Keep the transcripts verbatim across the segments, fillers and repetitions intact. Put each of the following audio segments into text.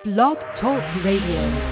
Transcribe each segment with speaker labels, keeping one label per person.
Speaker 1: Blog Talk Radio.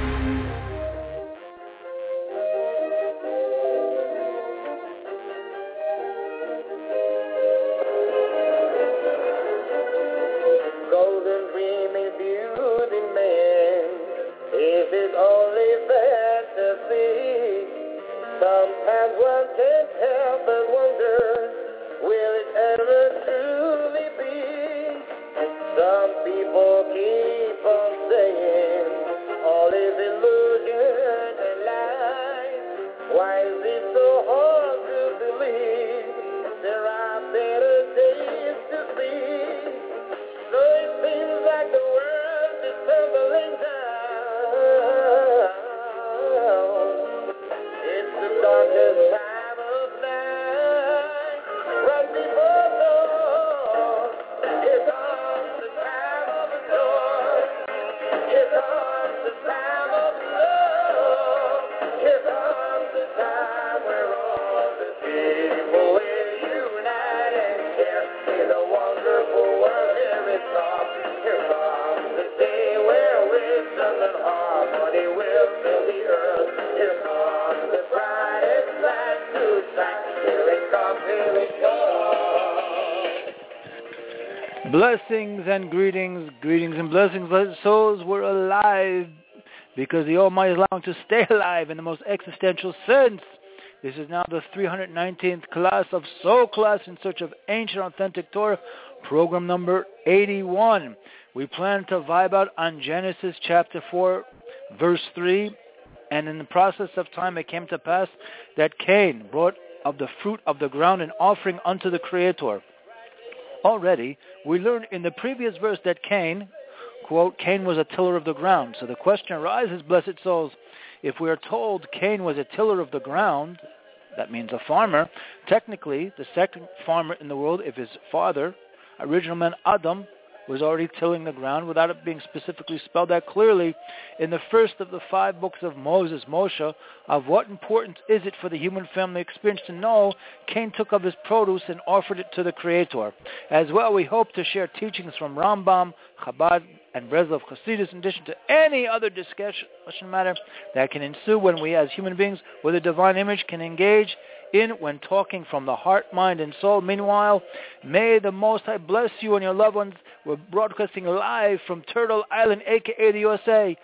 Speaker 2: Blessings and greetings, greetings and blessings. Let souls were alive because the Almighty is allowing to stay alive in the most existential sense. This is now the three hundred nineteenth class of Soul Class in Search of Ancient Authentic Torah, program number eighty-one. We plan to vibe out on Genesis chapter four, verse three, and in the process of time it came to pass that Cain brought of the fruit of the ground an offering unto the Creator. Already, we learned in the previous verse that Cain, quote, Cain was a tiller of the ground. So the question arises, blessed souls, if we are told Cain was a tiller of the ground, that means a farmer, technically the second farmer in the world, if his father, original man Adam, was already tilling the ground without it being specifically spelled out clearly in the first of the five books of Moses, Moshe, of what importance is it for the human family experience to know Cain took of his produce and offered it to the Creator. As well, we hope to share teachings from Rambam, Chabad, and Breslov Hasidus, in addition to any other discussion matter that can ensue when we as human beings with a divine image can engage in when talking from the heart, mind, and soul. Meanwhile, may the Most High bless you and your loved ones. We're broadcasting live from Turtle Island, a k a the U S A,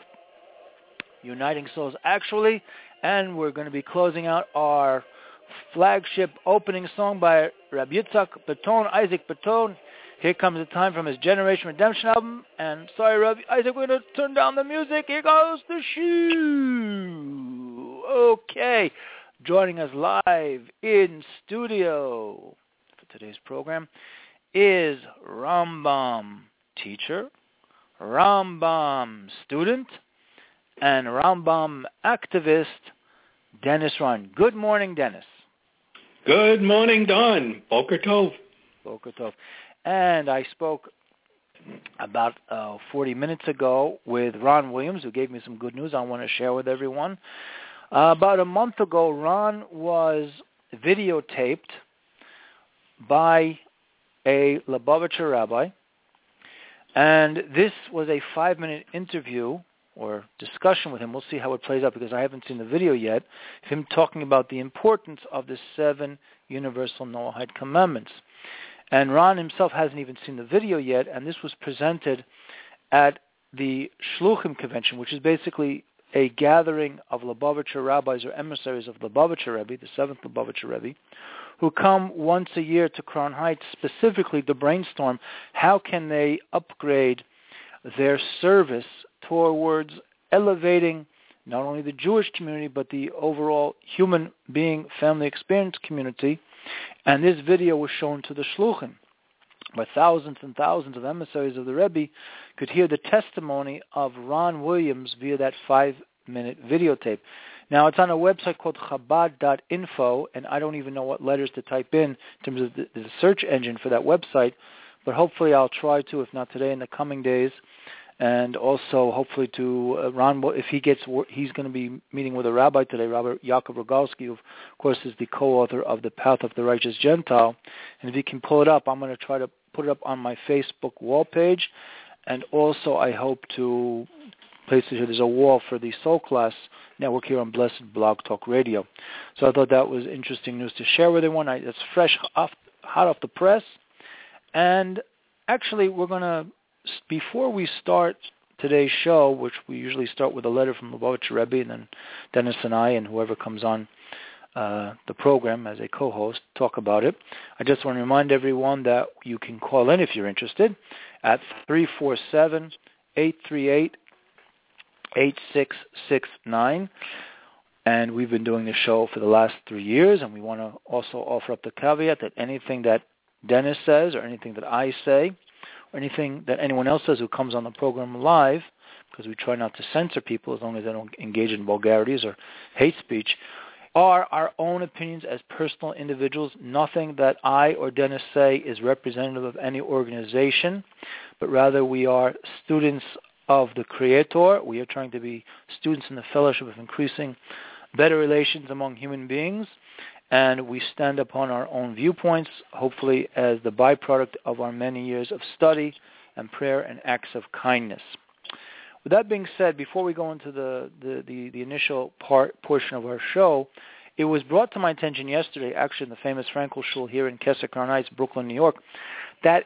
Speaker 2: Uniting Souls actually, and we're going to be closing out our flagship opening song by Rabbi Yitzhak Baton, Isaac Baton. Here comes the time from his Generation Redemption album, and sorry, Rabbi Isaac, we're going to turn down the music. Here goes the shoe. Okay. Joining us live in studio for today's program is Rambam teacher, Rambam student, and Rambam activist, Dennis Ron. Good morning, Dennis.
Speaker 3: Good morning, Don. Boker Tov.
Speaker 2: Boker Tov. And I spoke about uh, forty minutes ago with Ron Williams, who gave me some good news I want to share with everyone. Uh, about a month ago, Ron was videotaped by a Lubavitcher rabbi, and this was a five-minute interview or discussion with him. We'll see how it plays out because I haven't seen the video yet, of him talking about the importance of the seven universal Noahide commandments. And Ron himself hasn't even seen the video yet, and this was presented at the Shluchim convention, which is basically a gathering of Lubavitcher rabbis or emissaries of Lubavitcher Rebbe, the seventh Lubavitcher Rebbe, who come once a year to Crown Heights specifically to brainstorm how can they upgrade their service towards elevating not only the Jewish community but the overall human being family experience community. And this video was shown to the Shluchim, where thousands and thousands of emissaries of the Rebbe could hear the testimony of Ron Williams via that five-minute videotape. Now, it's on a website called Chabad dot info, and I don't even know what letters to type in in terms of the, the search engine for that website, but hopefully I'll try to, if not today, in the coming days. And also, hopefully, to uh, Ron, if he gets, he's going to be meeting with a rabbi today, Rabbi Yaakov Rogalski, who, of course, is the co-author of The Path of the Righteous Gentile. And if he can pull it up, I'm going to try to put it up on my Facebook wall page. And also, I hope to places here. There's a wall for the Soul Class Network here on Blessed Blog Talk Radio. So I thought that was interesting news to share with everyone. I, it's fresh, off, hot off the press. And actually, we're going to, before we start today's show, which we usually start with a letter from Lubavitcher Rebbe, and then Dennis and I and whoever comes on uh, the program as a co-host talk about it, I just want to remind everyone that you can call in if you're interested at three four seven, eight three eight, eight six six nine. And we've been doing the show for the last three years, and we want to also offer up the caveat that anything that Dennis says or anything that I say or anything that anyone else says who comes on the program live, because we try not to censor people as long as they don't engage in vulgarities or hate speech, are our own opinions as personal individuals. Nothing that I or Dennis say is representative of any organization, but rather we are students of the Creator. We are trying to be students in the fellowship of increasing better relations among human beings, and we stand upon our own viewpoints, hopefully as the byproduct of our many years of study and prayer and acts of kindness. With that being said, before we go into the, the, the, the initial part portion of our show, it was brought to my attention yesterday, actually in the famous Frankel Shul here in Kesser Crown Heights, Brooklyn, New York, that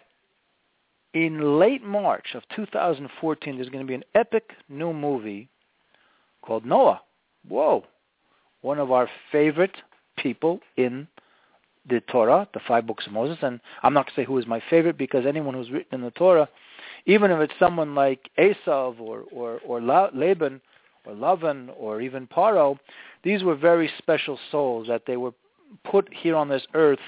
Speaker 2: in late March of two thousand fourteen, there's going to be an epic new movie called Noah. Whoa. One of our favorite people in the Torah, the five books of Moses. And I'm not going to say who is my favorite, because anyone who's written in the Torah, even if it's someone like Esav or, or, or Laban or Lavan or even Paro, these were very special souls that they were put here on this earth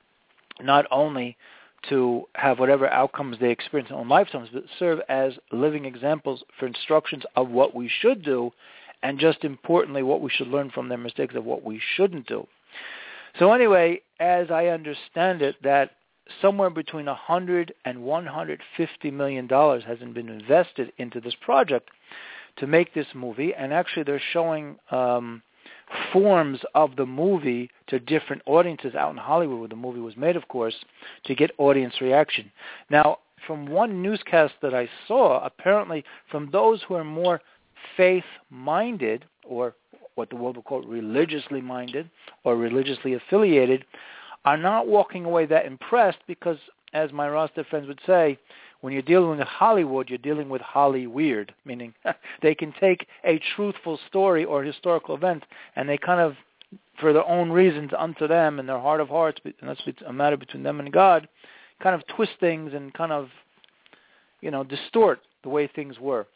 Speaker 2: not only to have whatever outcomes they experience in their own lifetimes, but serve as living examples for instructions of what we should do, and just importantly, what we should learn from their mistakes of what we shouldn't do. So anyway, as I understand it, that somewhere between one hundred and one hundred fifty million dollars has been invested into this project to make this movie, and actually they're showing um, forms of the movie to different audiences out in Hollywood, where the movie was made, of course, to get audience reaction. Now, from one newscast that I saw, apparently from those who are more faith-minded, or what the world will call religiously minded or religiously affiliated, are not walking away that impressed, because, as my Rasta friends would say, when you're dealing with Hollywood, you're dealing with Holly weird, meaning they can take a truthful story or historical event and they kind of, for their own reasons unto them in their heart of hearts, and that's a matter between them and God, kind of twist things and kind of, you know, distort the way things were.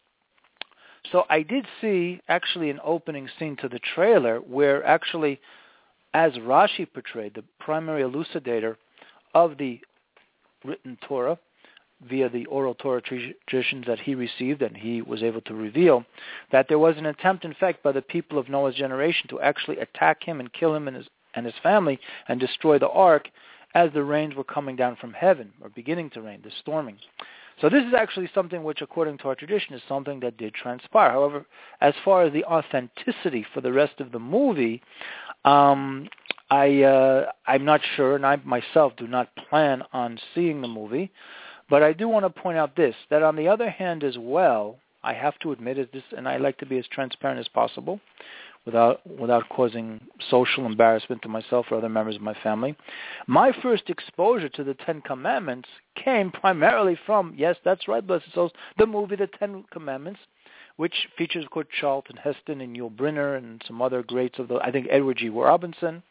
Speaker 2: So I did see actually an opening scene to the trailer where actually, as Rashi portrayed, the primary elucidator of the written Torah, via the oral Torah traditions that he received and he was able to reveal, that there was an attempt, in fact, by the people of Noah's generation to actually attack him and kill him and his, and his family and destroy the ark as the rains were coming down from heaven, or beginning to rain, the storming. So this is actually something which, according to our tradition, is something that did transpire. However, as far as the authenticity for the rest of the movie, um, I, uh, I'm not sure, and I myself do not plan on seeing the movie. But I do want to point out this, that on the other hand as well, I have to admit is this, and I like to be as transparent as possible without without causing social embarrassment to myself or other members of my family. My first exposure to the Ten Commandments came primarily from, yes, that's right, blessed souls, the movie The Ten Commandments, which features, of course, Charlton Heston and Yul Brynner and some other greats of the, I think, Edward G. Robinson.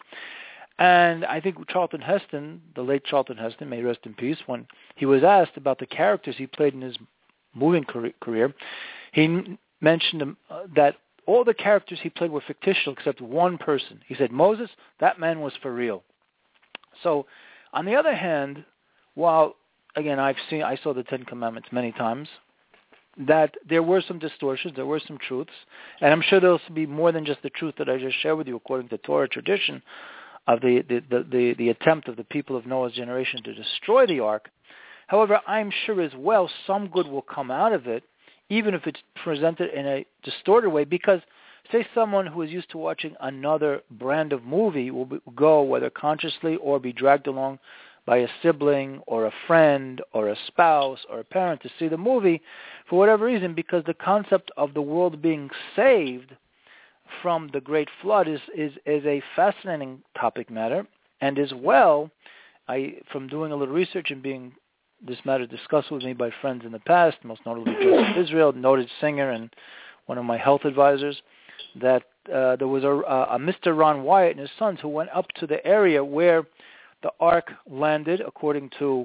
Speaker 2: And I think Charlton Heston, the late Charlton Heston, may rest in peace, when he was asked about the characters he played in his moving career, he mentioned uh, that all the characters he played were fictional except one person. He said, Moses, that man was for real. So, on the other hand, while, again, I've seen, I saw the Ten Commandments many times, that there were some distortions, there were some truths, and I'm sure there'll be more than just the truth that I just shared with you according to Torah tradition, of the, the, the, the, the attempt of the people of Noah's generation to destroy the ark. However, I'm sure as well some good will come out of it, even if it's presented in a distorted way, because say someone who is used to watching another brand of movie will be, go, whether consciously or be dragged along by a sibling or a friend or a spouse or a parent to see the movie for whatever reason, because the concept of the world being saved from the Great Flood is, is, is a fascinating topic matter. And as well, I, from doing a little research and being this matter discussed with me by friends in the past, most notably Joseph Israel, noted singer and one of my health advisors, that uh, there was a, a Mister Ron Wyatt and his sons who went up to the area where the ark landed, according to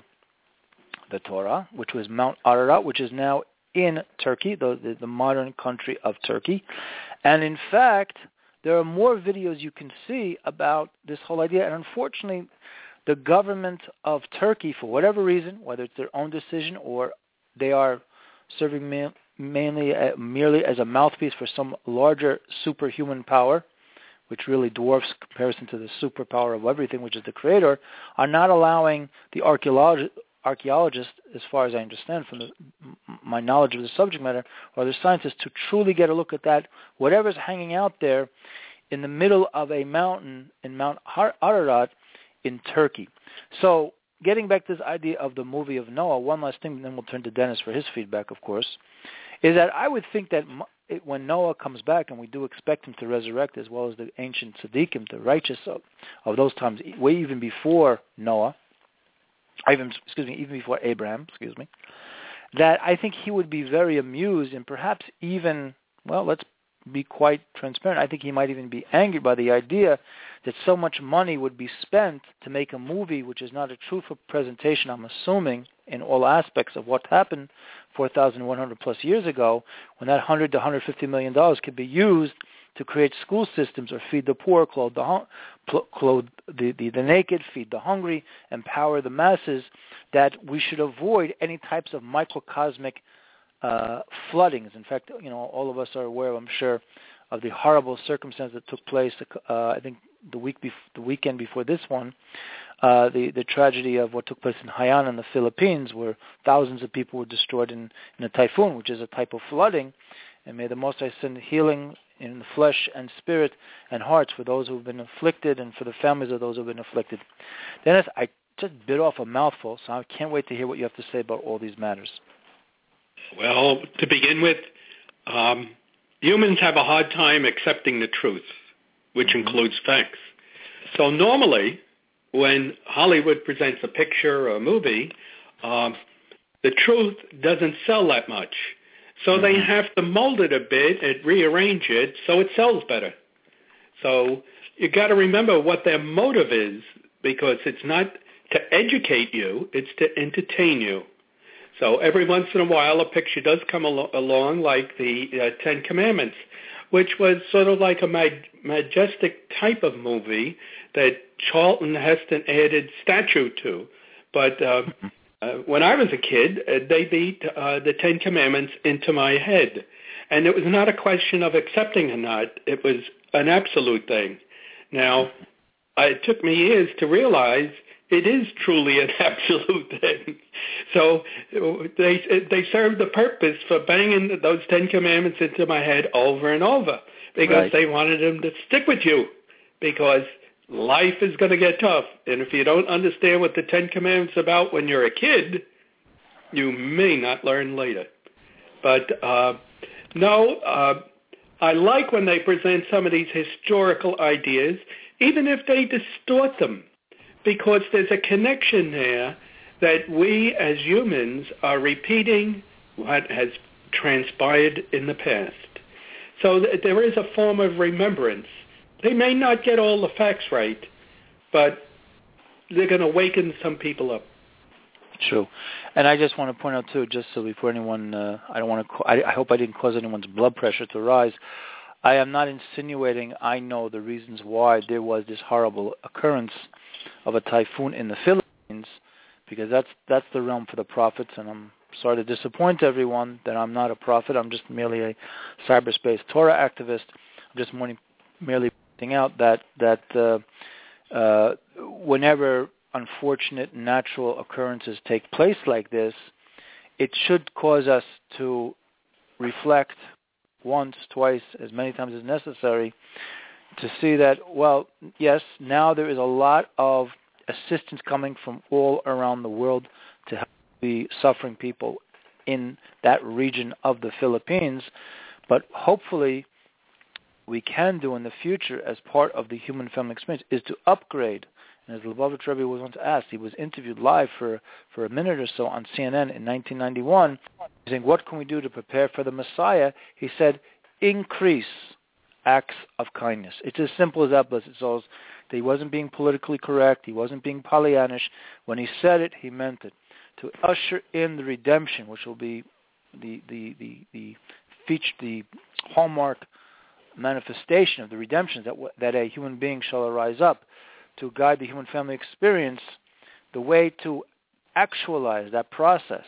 Speaker 2: the Torah, which was Mount Ararat, which is now in Turkey, the, the, the modern country of Turkey. And in fact, there are more videos you can see about this whole idea. And unfortunately, the government of Turkey, for whatever reason, whether it's their own decision or they are serving ma- mainly uh, merely as a mouthpiece for some larger superhuman power, which really dwarfs comparison to the superpower of everything, which is the Creator, are not allowing the archaeolog- archaeologists, as far as I understand from the, my knowledge of the subject matter, or the scientists, to truly get a look at that, whatever's hanging out there in the middle of a mountain in Mount Ararat in Turkey. So getting back to this idea of the movie of Noah, one last thing, and then we'll turn to Dennis for his feedback, of course, is that I would think that when Noah comes back, and we do expect him to resurrect, as well as the ancient tzaddikim, the righteous of, of those times, way even before Noah, even excuse me, even before Abraham, excuse me, that I think he would be very amused and perhaps even, well, let's be quite transparent, I think he might even be angered by the idea that so much money would be spent to make a movie which is not a truthful presentation, I'm assuming, in all aspects of what happened four thousand one hundred plus years ago, when that one hundred to one hundred fifty million dollars could be used to create school systems or feed the poor, clothe the, hung- clothe the, the, the naked, feed the hungry, empower the masses, that we should avoid any types of microcosmic uh, floodings. In fact, you know, all of us are aware, I'm sure, of the horrible circumstance that took place, uh, I think, the week bef- the weekend before this one, uh, the, the tragedy of what took place in Haiyan in the Philippines, where thousands of people were destroyed in, in a typhoon, which is a type of flooding. And may the Most High send healing in the flesh and spirit and hearts for those who have been afflicted and for the families of those who have been afflicted. Dennis, I just bit off a mouthful, so I can't wait to hear what you have to say about all these matters.
Speaker 3: Well, to begin with, um, humans have a hard time accepting the truth, which mm-hmm. includes facts. So normally, when Hollywood presents a picture or a movie, um, the truth doesn't sell that much. So mm-hmm. they have to mold it a bit and rearrange it so it sells better. So you got to remember what their motive is, because it's not to educate you, it's to entertain you. So every once in a while, a picture does come al- along, like the uh, Ten Commandments, which was sort of like a mag- majestic type of movie that Charlton Heston added statue to. But uh, uh, when I was a kid, uh, they beat uh, the Ten Commandments into my head. And it was not a question of accepting or not. It was an absolute thing. Now, it took me years to realize it is truly an absolute thing. So they they served the purpose for banging those Ten Commandments into my head over and over, because right. they wanted them to stick with you, because life is going to get tough. And if you don't understand what the Ten Commandments are about when you're a kid, you may not learn later. But uh, no, uh, I like when they present some of these historical ideas, even if they distort them, because there's a connection there that we as humans are repeating what has transpired in the past. So th- there is a form of remembrance. They may not get all the facts right, but they're going to waken some people up.
Speaker 2: True. And I just want to point out, too, just so before anyone, uh, I don't want to, I, I hope I didn't cause anyone's blood pressure to rise. I am not insinuating I know the reasons why there was this horrible occurrence of a typhoon in the Philippines, because that's that's the realm for the prophets, and I'm sorry to disappoint everyone that I'm not a prophet. I'm just merely a cyberspace Torah activist. I'm just merely, merely pointing out that, that uh, uh, whenever unfortunate natural occurrences take place like this, it should cause us to reflect once, twice, as many times as necessary, to see that, well, yes, now there is a lot of assistance coming from all around the world to help the suffering people in that region of the Philippines. But hopefully we can do in the future as part of the human family experience is to upgrade. And as the Lubavitch Rebbe was once asked, he was interviewed live for, for a minute or so on C N N in nineteen ninety-one, saying, what can we do to prepare for the Messiah? He said, increase acts of kindness. It's as simple as that, blessed souls. That he wasn't being politically correct. He wasn't being Pollyannish. When he said it, he meant it. To usher in the redemption, which will be the the the the feature, the hallmark manifestation of the redemption, that that a human being shall arise up to guide the human family experience. The way to actualize that process,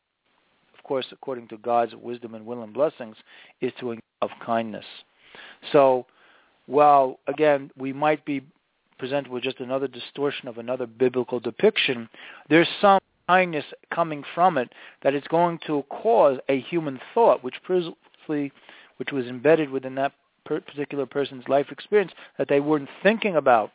Speaker 2: of course, according to God's wisdom and will and blessings, is to engage of kindness. So, while again we might be presented with just another distortion of another biblical depiction, there's some kindness coming from it that it's going to cause a human thought, which previously, which was embedded within that particular person's life experience, that they weren't thinking about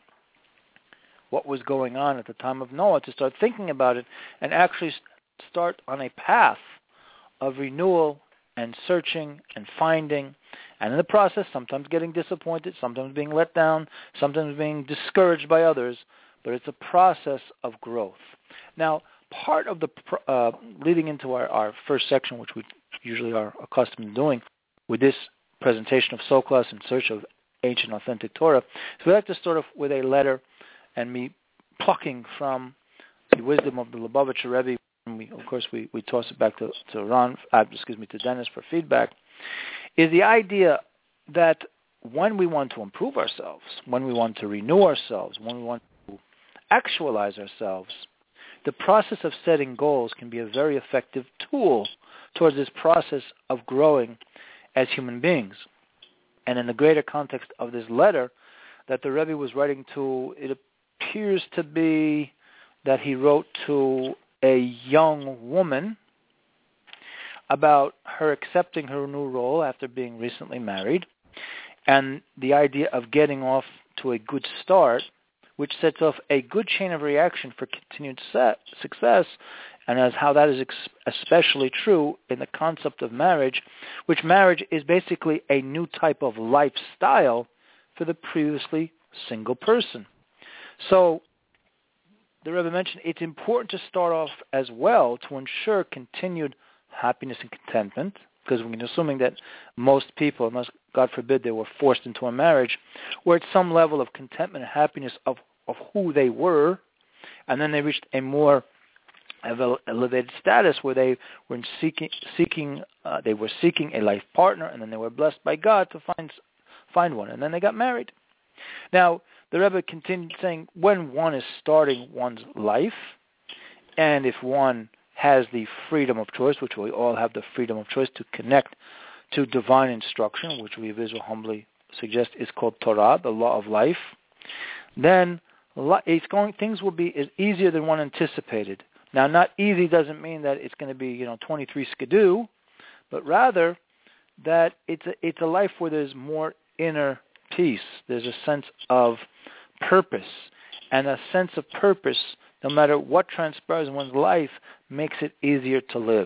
Speaker 2: what was going on at the time of Noah, to start thinking about it and actually start on a path of renewal and searching and finding, and in the process sometimes getting disappointed, sometimes being let down, sometimes being discouraged by others, but it's a process of growth. Now, part of the, uh, leading into our, our first section, which we usually are accustomed to doing with this presentation of Soul Class in search of ancient authentic Torah, so we like to start off with a letter and me plucking from the wisdom of the Lubavitcher Rebbe. And we, of course, we, we toss it back to, to Ron, uh, excuse me, to Dennis for feedback, is the idea that when we want to improve ourselves, when we want to renew ourselves, when we want to actualize ourselves, the process of setting goals can be a very effective tool towards this process of growing as human beings. And in the greater context of this letter that the Rebbe was writing to, it appears to be that he wrote to a young woman about her accepting her new role after being recently married, and the idea of getting off to a good start, which sets off a good chain of reaction for continued set, success, and as how that is ex- especially true in the concept of marriage, which marriage is basically a new type of lifestyle for the previously single person. So the Rebbe mentioned it's important to start off as well to ensure continued happiness and contentment, because we're assuming that most people, unless God forbid they were forced into a marriage, were at some level of contentment and happiness of, of who they were, and then they reached a more elevated status where they were seeking, seeking uh, they were seeking a life partner, and then they were blessed by God to find find one, and then they got married. Now, the Rebbe continued saying, when one is starting one's life, and if one has the freedom of choice, which we all have the freedom of choice to connect to divine instruction, which we will humbly suggest is called Torah, the law of life, then it's going, things will be easier than one anticipated. Now, not easy doesn't mean that it's going to be, you know, twenty-three skidoo, but rather that it's a, it's a life where there's more inner peace. There's a sense of purpose, and a sense of purpose, no matter what transpires in one's life, makes it easier to live.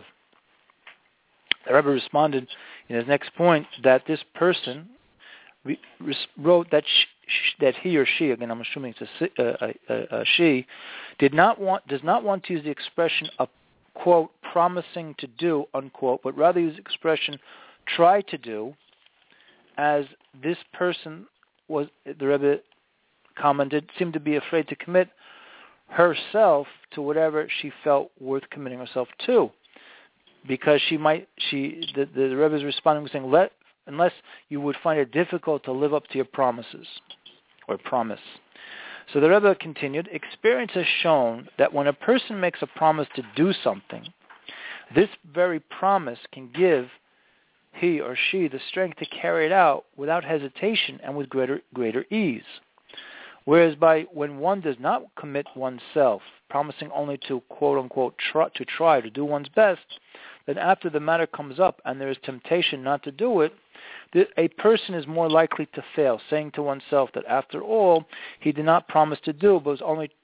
Speaker 2: The Rebbe responded in his next point that this person re- wrote that sh- sh- that he or she, again I'm assuming it's a, a, a, a she, did not want does not want to use the expression of, quote, promising to do, unquote, but rather use the expression try to do, as this person was, the Rebbe commented, seemed to be afraid to commit herself to whatever she felt worth committing herself to, because she might, she, the, the, the Rebbe is responding saying, let, unless you would find it difficult to live up to your promises, or promise. So the Rebbe continued, experience has shown that when a person makes a promise to do something, this very promise can give he or she the strength to carry it out without hesitation and with greater greater ease. Whereas by when one does not commit oneself, promising only to quote unquote try, to try to do one's best, then after the matter comes up and there is temptation not to do it, a person is more likely to fail, saying to oneself that after all he did not promise to do, but was only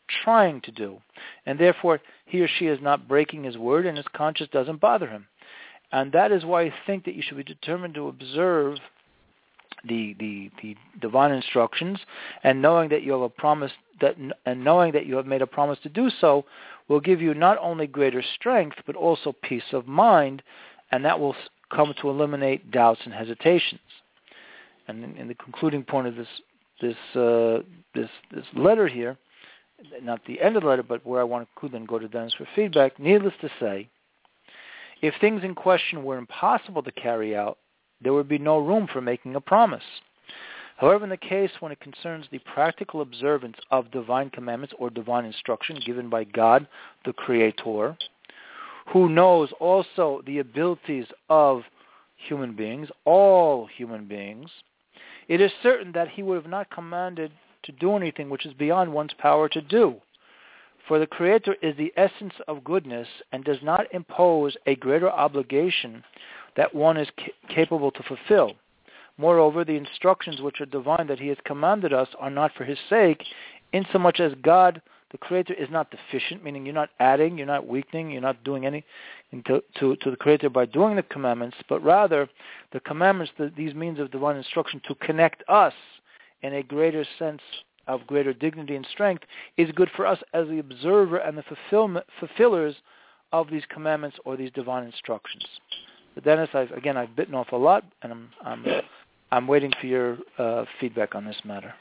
Speaker 2: trying to do. And therefore, he or she is not breaking his word, and his conscience doesn't bother him. And that is why I think that you should be determined to observe the the, the divine instructions, and knowing that you have a promise that, and knowing that you have made a promise to do so, will give you not only greater strength but also peace of mind, and that will come to eliminate doubts and hesitations. And in, in the concluding point of this this uh, this this letter here, not the end of the letter, but where I want to conclude and go to Dennis for feedback. Needless to say, if things in question were impossible to carry out, there would be no room for making a promise. However, in the case when it concerns the practical observance of divine commandments or divine instruction given by God, the Creator, who knows also the abilities of human beings, all human beings, it is certain that he would have not commanded to do anything which is beyond one's power to do. For the Creator is the essence of goodness and does not impose a greater obligation that one is ca- capable to fulfill. Moreover, the instructions which are divine that he has commanded us are not for his sake, insomuch as God, the Creator, is not deficient, meaning you're not adding, you're not weakening, you're not doing anything to, to, to the Creator by doing the commandments, but rather the commandments, the, these means of divine instruction to connect us in a greater sense of greater dignity and strength, is good for us as the observer and the fulfillment, fulfillers of these commandments or these divine instructions. But Dennis, I've, again, I've bitten off a lot, and I'm I'm, I'm waiting for your uh, feedback on this matter.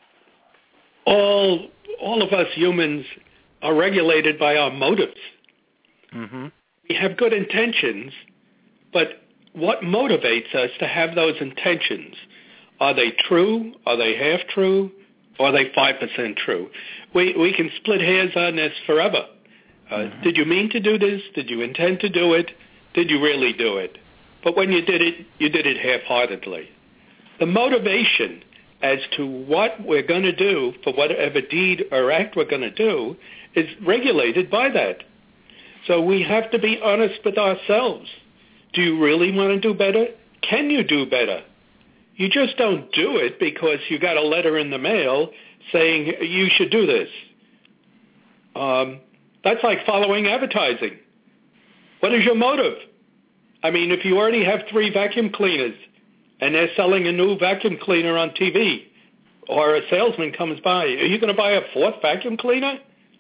Speaker 3: All all of us humans are regulated by our motives.
Speaker 2: Mm-hmm.
Speaker 3: We have good intentions, but what motivates us to have those intentions? Are they true? Are they half true? Or are they five percent true? We we can split hairs on this forever. Uh, mm-hmm. Did you mean to do this? Did you intend to do it? Did you really do it? But when you did it, you did it half-heartedly. The motivation as to what we're going to do for whatever deed or act we're going to do is regulated by that. So we have to be honest with ourselves. Do you really want to do better? Can you do better? You just don't do it because you got a letter in the mail saying you should do this. Um, that's like following advertising. What is your motive? I mean, if you already have three vacuum cleaners and they're selling a new vacuum cleaner on T V, or a salesman comes by, are you going to buy a fourth vacuum cleaner?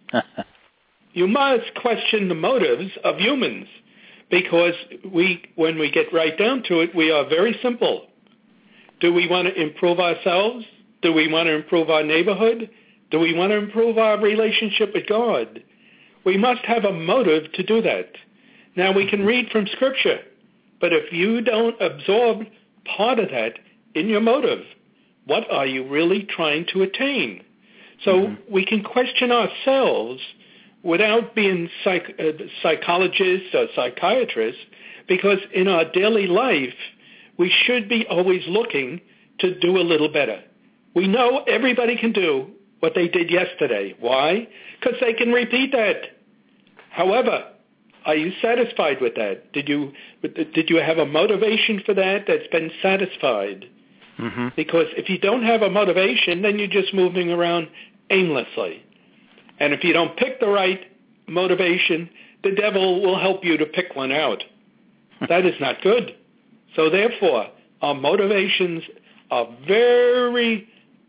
Speaker 3: You must question the motives of humans, because we, when we get right down to it, we are very simple. Do we want to improve ourselves? Do we want to improve our neighborhood? Do we want to improve our relationship with God? We must have a motive to do that. Now, we can read from Scripture, but if you don't absorb part of that in your motive, what are you really trying to attain? So mm-hmm. we can question ourselves without being psych- uh, psychologists or psychiatrists, because in our daily life, we should be always looking to do a little better. We know everybody can do what they did yesterday. Why? Because they can repeat that. However, are you satisfied with that? Did you did you have a motivation for that that's been satisfied?
Speaker 2: Mm-hmm.
Speaker 3: Because if you don't have a motivation, then you're just moving around aimlessly. And if you don't pick the right motivation, the devil will help you to pick one out. That is not good. So therefore, our motivations are very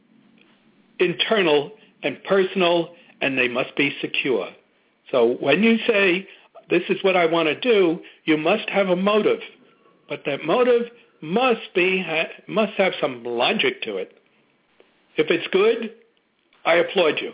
Speaker 3: internal and personal, and they must be secure. So when you say, this is what I want to do, you must have a motive. But that motive must be must have some logic to it. If it's good, I applaud you.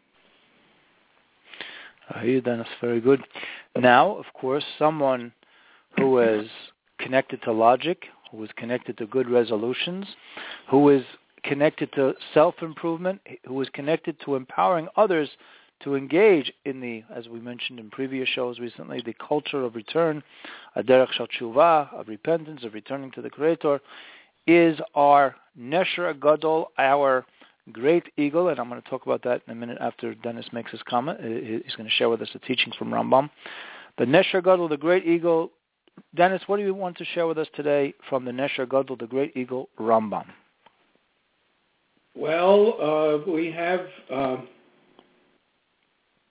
Speaker 2: I hear you, Dennis. Very good. Now, of course, someone who is connected to logic, who is connected to good resolutions, who is connected to self-improvement, who is connected to empowering others to engage in the, as we mentioned in previous shows recently, the culture of return, a derech shel tshuva, of repentance, of returning to the Creator, is our Nesher Gadol, our great eagle, and I'm going to talk about that in a minute after Dennis makes his comment. He's going to share with us a teaching from Rambam. The Nesher Gadol, the great eagle. Dennis, what do you want to share with us today from the Nesher Gadol, the great eagle, Rambam?
Speaker 3: Well, uh, we have... Um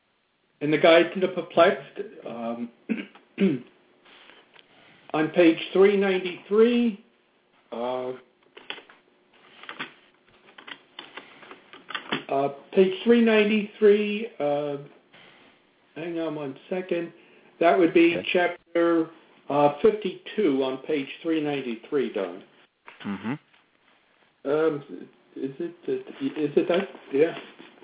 Speaker 3: in the Guide to the Perplexed, um, on page three ninety-three, uh, uh, page three ninety-three, uh, hang on one second, that would be okay. Chapter uh, fifty-two on page three ninety-three, Don.
Speaker 2: Mm-hmm.
Speaker 3: Um, is it, is it that? Yeah.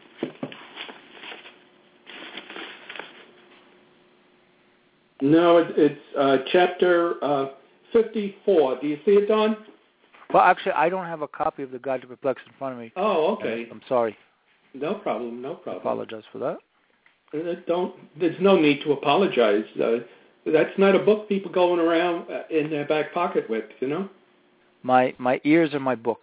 Speaker 3: No, it, it's uh, chapter uh, fifty-four. Do you see it, Don?
Speaker 2: Well, actually, I don't have a copy of the Guide to Perplexed in front of me.
Speaker 3: Oh, okay.
Speaker 2: Uh, I'm sorry.
Speaker 3: No problem, no problem.
Speaker 2: I apologize for that.
Speaker 3: Uh, don't. There's no need to apologize. Uh, that's not a book people going around uh, in their back pocket with, you know?
Speaker 2: My my ears are my book.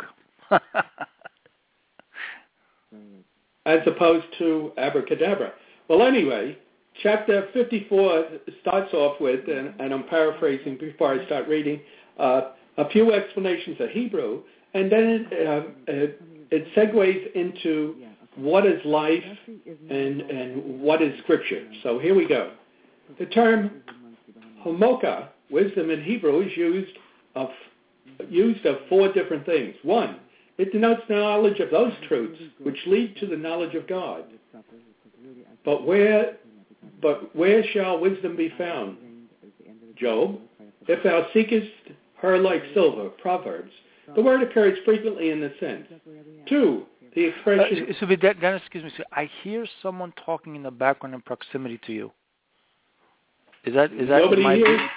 Speaker 3: As opposed to abracadabra. Well, anyway, chapter fifty-four starts off with, and, and I'm paraphrasing before I start reading, uh, a few explanations of Hebrew, and then it, uh, it, it segues into what is life and, and what is Scripture. So here we go. The term homoka, wisdom in Hebrew, is used of used of four different things. One, it denotes knowledge of those truths which lead to the knowledge of God. But where, but where shall wisdom be found? Job, if thou seekest her like silver, Proverbs. The word occurs frequently in this sense. Two, the expression...
Speaker 2: Uh, so, Dennis, excuse me, sir, I hear someone talking in the background in proximity to you. Is that... Is that
Speaker 3: Nobody
Speaker 2: my...
Speaker 3: here?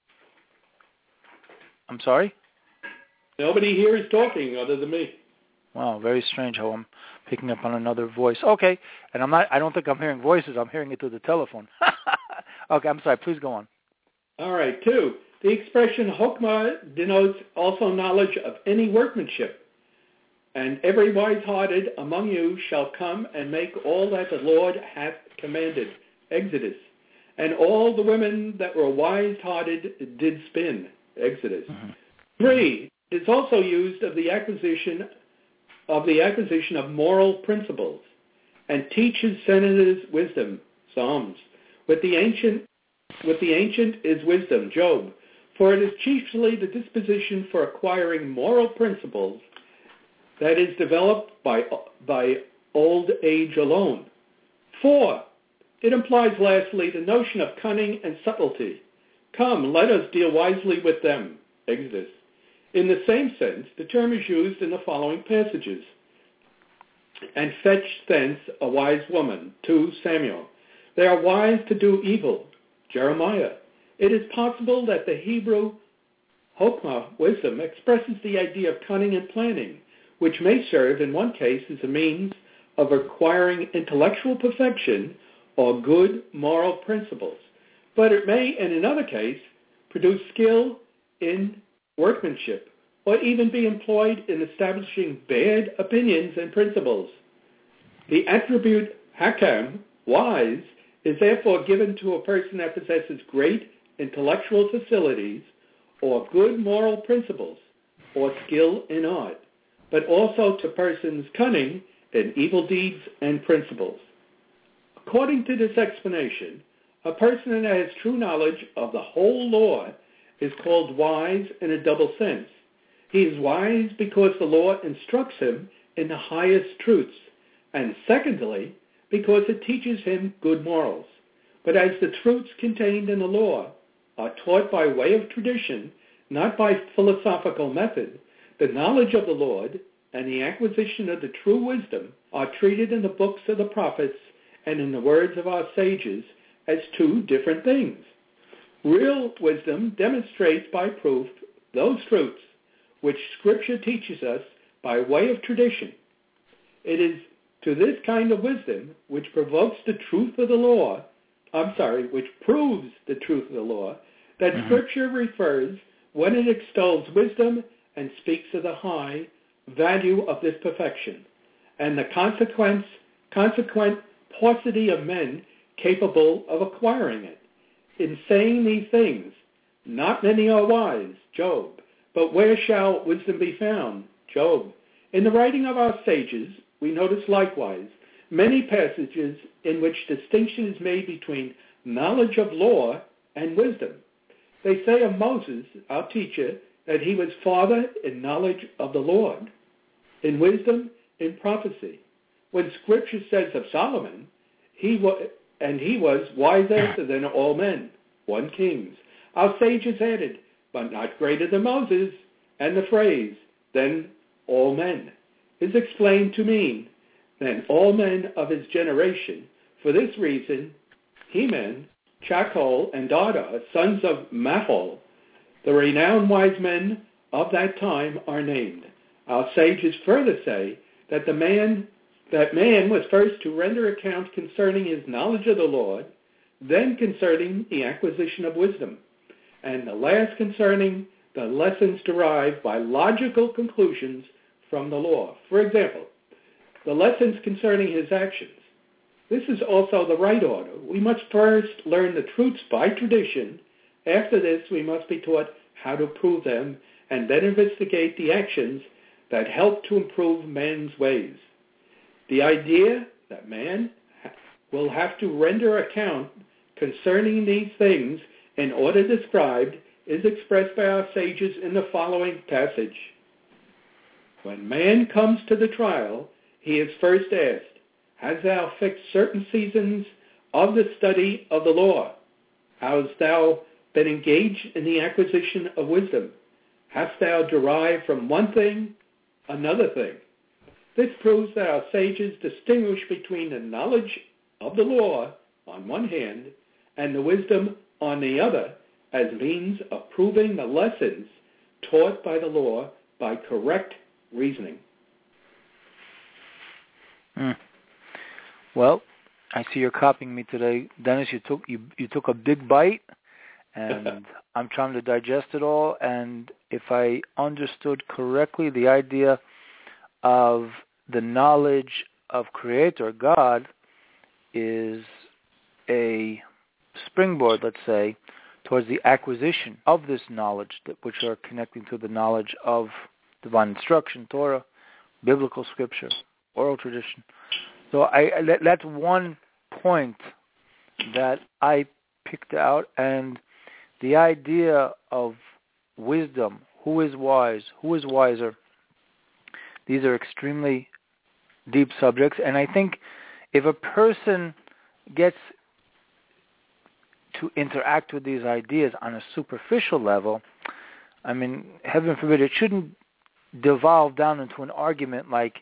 Speaker 2: I'm sorry?
Speaker 3: Nobody here is talking other than me.
Speaker 2: Wow, very strange how I'm picking up on another voice. Okay, and I'm not. I don't think I'm hearing voices. I'm hearing it through the telephone. Okay, I'm sorry. Please go on.
Speaker 3: All right. Two, the expression hokmah denotes also knowledge of any workmanship. And every wise-hearted among you shall come and make all that the Lord hath commanded. Exodus. And all the women that were wise-hearted did spin. Exodus. Mm-hmm. Three, it's also used of the acquisition of the acquisition of moral principles, and teaches senators wisdom. Psalms. With the ancient, with the ancient is wisdom. Job. For it is chiefly the disposition for acquiring moral principles that is developed by by old age alone. Four, it implies lastly the notion of cunning and subtlety. Come, let us deal wisely with them. Exodus. In the same sense, the term is used in the following passages. And fetch thence a wise woman, two Samuel. They are wise to do evil, Jeremiah. It is possible that the Hebrew hokmah, wisdom, expresses the idea of cunning and planning, which may serve in one case as a means of acquiring intellectual perfection or good moral principles. But it may, in another case, produce skill in workmanship, or even be employed in establishing bad opinions and principles. The attribute hakam, wise, is therefore given to a person that possesses great intellectual facilities or good moral principles or skill in art, but also to persons cunning in evil deeds and principles. According to this explanation, a person that has true knowledge of the whole law is called wise in a double sense. He is wise because the law instructs him in the highest truths, and secondly, because it teaches him good morals. But as the truths contained in the law are taught by way of tradition, not by philosophical method, the knowledge of the Lord and the acquisition of the true wisdom are treated in the books of the prophets and in the words of our sages as two different things. Real wisdom demonstrates by proof those truths which Scripture teaches us by way of tradition. It is to this kind of wisdom which provokes the truth of the law, I'm sorry, which proves the truth of the law, that mm-hmm. Scripture refers when it extols wisdom and speaks of the high value of this perfection, and the consequence, consequent paucity of men capable of acquiring it. In saying these things, not many are wise, Job, but where shall wisdom be found? Job. In the writing of our sages, we notice likewise
Speaker 4: many passages in which distinction is made between knowledge of law and wisdom. They say of Moses, our teacher, that he was father in knowledge of the Lord, in wisdom, in prophecy. When Scripture says of Solomon, he was, and he was wiser than all men, First Kings. Our sages added, but not greater than Moses, and the phrase, than all men, is explained to mean, than all men of his generation. For this reason, Heman, Chachol, and Dada, sons of Mahol, the renowned wise men of that time, are named. Our sages further say that the man that man was first to render account concerning his knowledge of the Lord, then concerning the acquisition of wisdom, and the last concerning the lessons derived by logical conclusions from the law. For example, the lessons concerning his actions. This is also the right order. We must first learn the truths by tradition. After this, we must be taught how to prove them, and then investigate the actions that help to improve man's ways. The idea that man will have to render account concerning these things in order described is expressed by our sages in the following passage. When man comes to the trial, he is first asked, hast thou fixed certain seasons of the study of the law? Hast thou been engaged in the acquisition of wisdom? Hast thou derived from one thing another thing? This proves that our sages distinguish between the knowledge of the law on one hand and the wisdom on the other as means of proving the lessons taught by the law by correct reasoning.
Speaker 2: Mm. Well, I see you're copying me today, Dennis. You took you you took a big bite, and I'm trying to digest it all. And if I understood correctly, the idea of the knowledge of Creator God is a springboard, let's say, towards the acquisition of this knowledge, that, which are connecting to the knowledge of divine instruction, Torah, biblical scripture, oral tradition. So I, that, that's one point that I picked out, and the idea of wisdom, who is wise, who is wiser, these are extremely deep subjects, and I think if a person gets to interact with these ideas on a superficial level, I mean, heaven forbid, it shouldn't devolve down into an argument like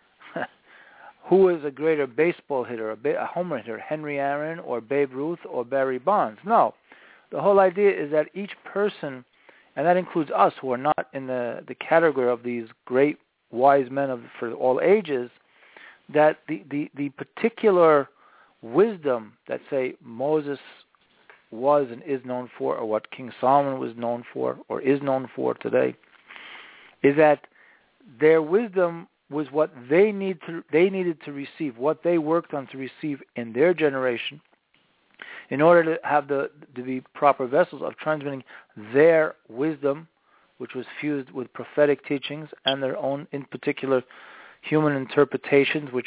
Speaker 2: who is a greater baseball hitter, a, ba- a home run hitter, Henry Aaron or Babe Ruth or Barry Bonds. No. The whole idea is that each person, and that includes us who are not in the, the category of these great wise men of for all ages, that the, the, the particular wisdom that, say, Moses was and is known for, or what King Solomon was known for, or is known for today, is that their wisdom was what they need to they needed to receive, what they worked on to receive in their generation, in order to have the to be proper vessels of transmitting their wisdom, which was fused with prophetic teachings and their own, in particular, human interpretations, which,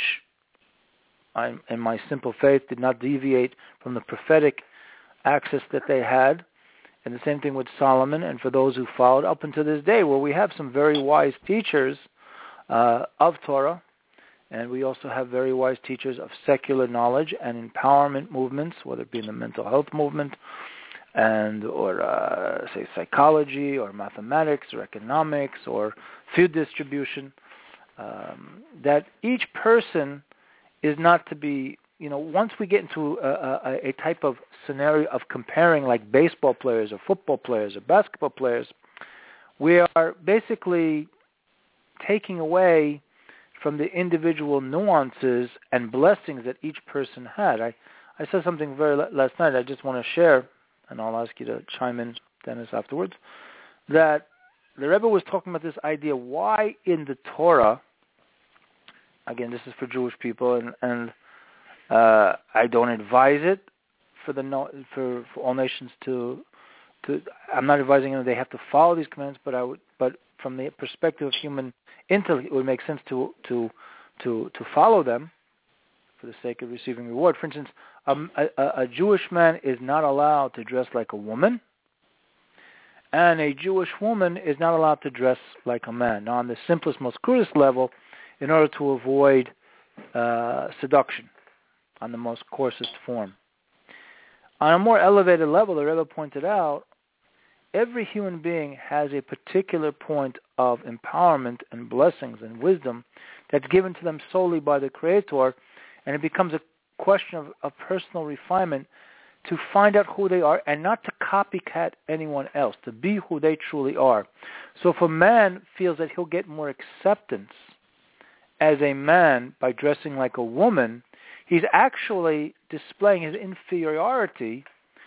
Speaker 2: I, in my simple faith, did not deviate from the prophetic access that they had. And the same thing with Solomon, and for those who followed up until this day, where we have some very wise teachers uh, of Torah, and we also have very wise teachers of secular knowledge and empowerment movements, whether it be in the mental health movement, and or uh, say psychology, or mathematics, or economics, or food distribution. Um, that each person is not to be, you know, once we get into a, a, a type of scenario of comparing like baseball players or football players or basketball players, we are basically taking away from the individual nuances and blessings that each person had. I, I said something very last night I just want to share, and I'll ask you to chime in, Dennis, afterwards, that the Rebbe was talking about this idea, why in the Torah, again, this is for Jewish people, and, and uh, I don't advise it for the no, for, for all nations to, to. I'm not advising them they have to follow these commands, but I would, but from the perspective of human intellect, it would make sense to to to to follow them. for the sake of receiving reward. For instance, um, a, a, a Jewish man is not allowed to dress like a woman, and a Jewish woman is not allowed to dress like a man. Now, on the simplest, most crudest level, in order to avoid uh, seduction, on the most coarsest form. On a more elevated level, the Rebbe pointed out, every human being has a particular point of empowerment and blessings and wisdom that's given to them solely by the Creator, and it becomes a question of, of personal refinement to find out who they are and not to copycat anyone else, to be who they truly are. So if a man feels that he'll get more acceptance as a man by dressing like a woman, he's actually displaying his inferiority,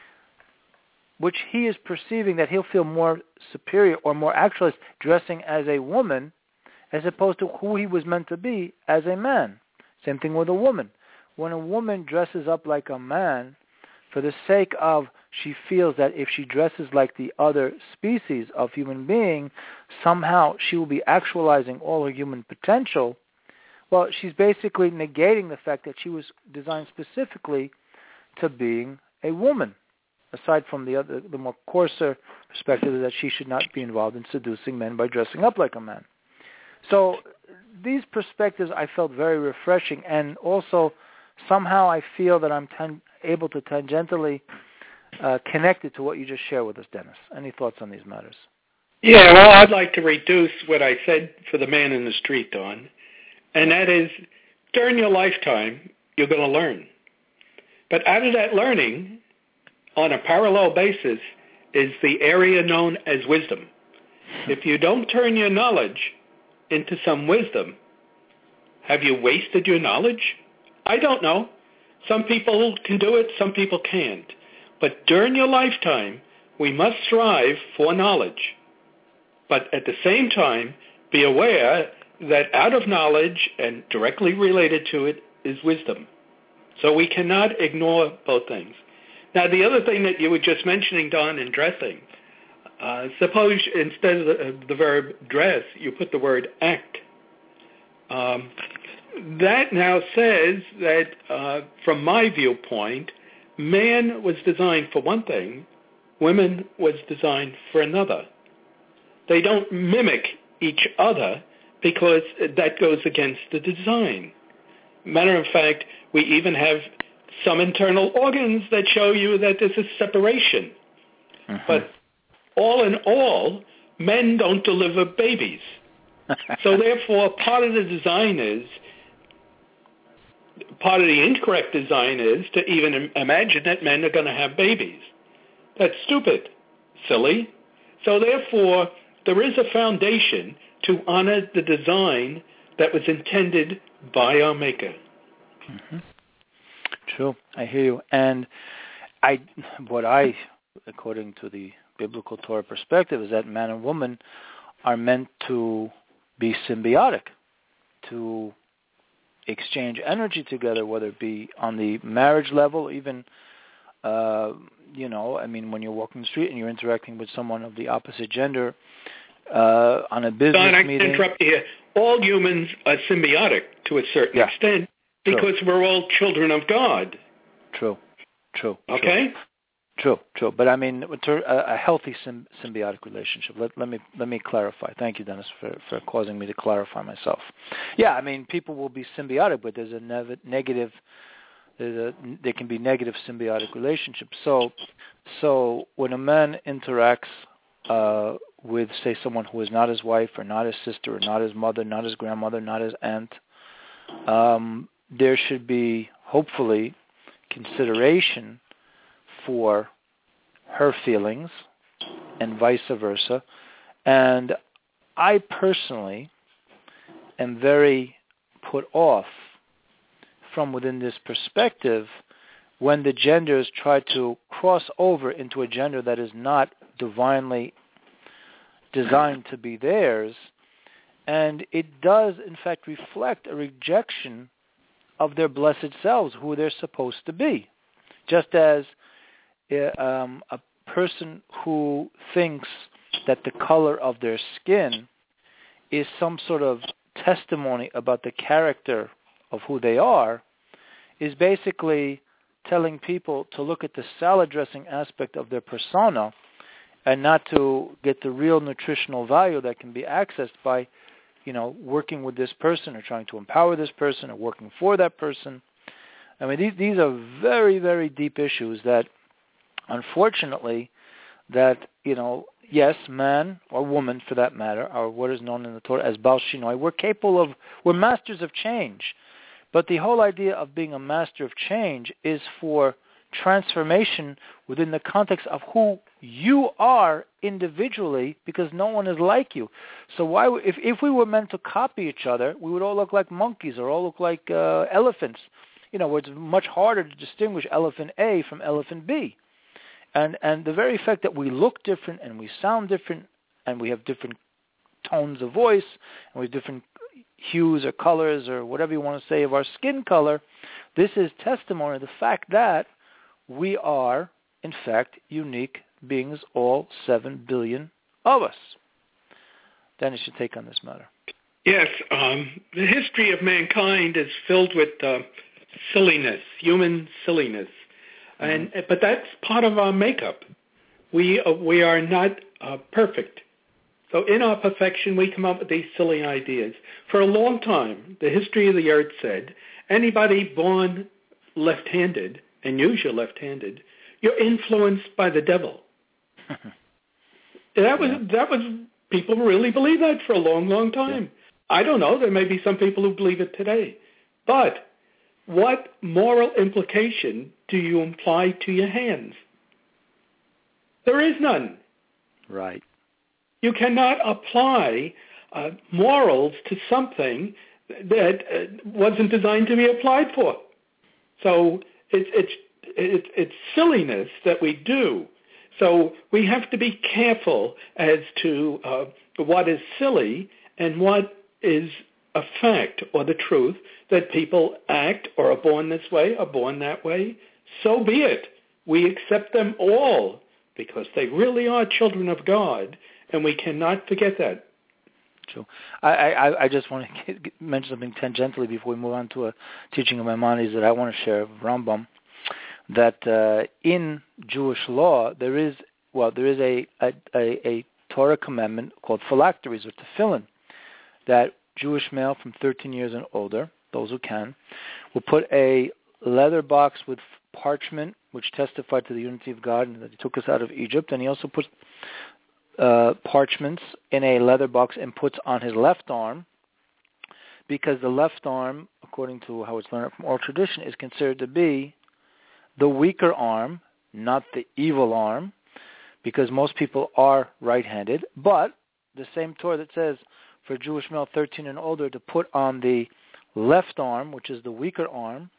Speaker 2: which he is perceiving that he'll feel more superior or more actualized dressing as a woman as opposed to who he was meant to be as a man. Same thing with a woman. When a woman dresses up like a man, for the sake of she feels that if she dresses like the other species of human being, somehow she will be actualizing all her human potential, well, she's basically negating the fact that she was designed specifically to being a woman. Aside from the other, the more coarser perspective is that she should not be involved in seducing men by dressing up like a man. So these perspectives I felt very refreshing, and also somehow I feel that I'm ten, able to tangentially uh, connect it to what you just shared with us, Dennis. Any thoughts on these matters?
Speaker 3: Yeah, well, I'd like to reduce what I said for the man in the street, Don, and that is, during your lifetime, you're going to learn. But out of that learning, on a parallel basis, is the area known as wisdom. If you don't turn your knowledge into some wisdom, have you wasted your knowledge? I don't know. Some people can do it, some people can't. But during your lifetime, we must strive for knowledge. But at the same time, be aware that out of knowledge and directly related to it is wisdom. So we cannot ignore both things. Now, the other thing that you were just mentioning, Don, in dressing, uh, suppose instead of the, the verb dress, you put the word act. Um, that now says that, uh, from my viewpoint, man was designed for one thing, women was designed for another. They don't mimic each other because that goes against the design. Matter of fact, we even have some internal organs that show you that this is separation. Mm-hmm. But all in all, men don't deliver babies. So therefore, part of the design is, part of the incorrect design is to even imagine that men are going to have babies. That's stupid, silly. So therefore, there is a foundation to honor the design that was intended by our Maker.
Speaker 2: Mm-hmm. True, I hear you. And I, what I, according to the biblical Torah perspective, is that man and woman are meant to be symbiotic, to exchange energy together, whether it be on the marriage level, even, uh, you know, I mean, when you're walking the street and you're interacting with someone of the opposite gender uh, on a business
Speaker 3: Don, I
Speaker 2: meeting.
Speaker 3: can interrupt you here. All humans are symbiotic to a certain
Speaker 2: yeah.
Speaker 3: extent because
Speaker 2: True.
Speaker 3: we're all children of God.
Speaker 2: True, true.
Speaker 3: Okay?
Speaker 2: True. True, true, but I mean a, a healthy symb- symbiotic relationship. Let, let me let me clarify. Thank you, Dennis, for, for causing me to clarify myself. Yeah, I mean people will be symbiotic, but there's a nev- negative. There's a, there can be negative symbiotic relationships. So, so when a man interacts uh, with, say, someone who is not his wife or not his sister or not his mother, not his grandmother, not his aunt, um, there should be hopefully consideration for her feelings and vice versa. And I personally am very put off from within this perspective when the genders try to cross over into a gender that is not divinely designed to be theirs. And it does, in fact, reflect a rejection of their blessed selves, who they're supposed to be. Just as Um, a person who thinks that the color of their skin is some sort of testimony about the character of who they are, is basically telling people to look at the salad dressing aspect of their persona and not to get the real nutritional value that can be accessed by, you know, working with this person or trying to empower this person or working for that person. I mean, these, these are very, very deep issues that, unfortunately, that, you know, yes, man or woman, for that matter, or what is known in the Torah as Baal Shinoi, we're capable of, we're masters of change. But the whole idea of being a master of change is for transformation within the context of who you are individually, because no one is like you. So why, if if we were meant to copy each other, we would all look like monkeys or all look like uh, elephants. You know, where it's much harder to distinguish elephant A from elephant B. And and the very fact that we look different and we sound different and we have different tones of voice and we have different hues or colors or whatever you want to say of our skin color, this is testimony to the fact that we are, in fact, unique beings, all seven billion of us. Dennis, your take on this matter.
Speaker 3: Yes, um, the history of mankind is filled with uh, silliness, human silliness. And mm-hmm. But that's part of our makeup. We, uh, we are not uh, perfect. So in our perfection, we come up with these silly ideas. For a long time, the history of the earth said, anybody born left-handed, and usually left-handed, you're influenced by the devil. that was yeah. that was people really believe that for a long, long time. Yeah. I don't know. There may be some people who believe it today. But what moral implication do you imply to your hands? There is none.
Speaker 2: Right.
Speaker 3: You cannot apply uh, morals to something that uh, wasn't designed to be applied for. So it's it's it's it's silliness that we do. So we have to be careful as to uh, what is silly and what is a fact or the truth, that people act or are born this way or born that way. So be it. We accept them all because they really are children of God. And we cannot forget that.
Speaker 2: True. I, I, I just want to get, mention something tangentially before we move on to a teaching of Maimonides that I want to share of Rambam. That uh, in Jewish law there is well there is a a, a, a Torah commandment called phylacteries or tefillin that Jewish male from thirteen years and older, those who can, will put a leather box with parchment which testified to the unity of God and that He took us out of Egypt, and he also puts Uh, parchments in a leather box and puts on his left arm, because the left arm, according to how it's learned from oral tradition, is considered to be the weaker arm, not the evil arm, because most people are right-handed. But the same Torah that says for a Jewish male thirteen and older to put on the left arm, which is the weaker arm,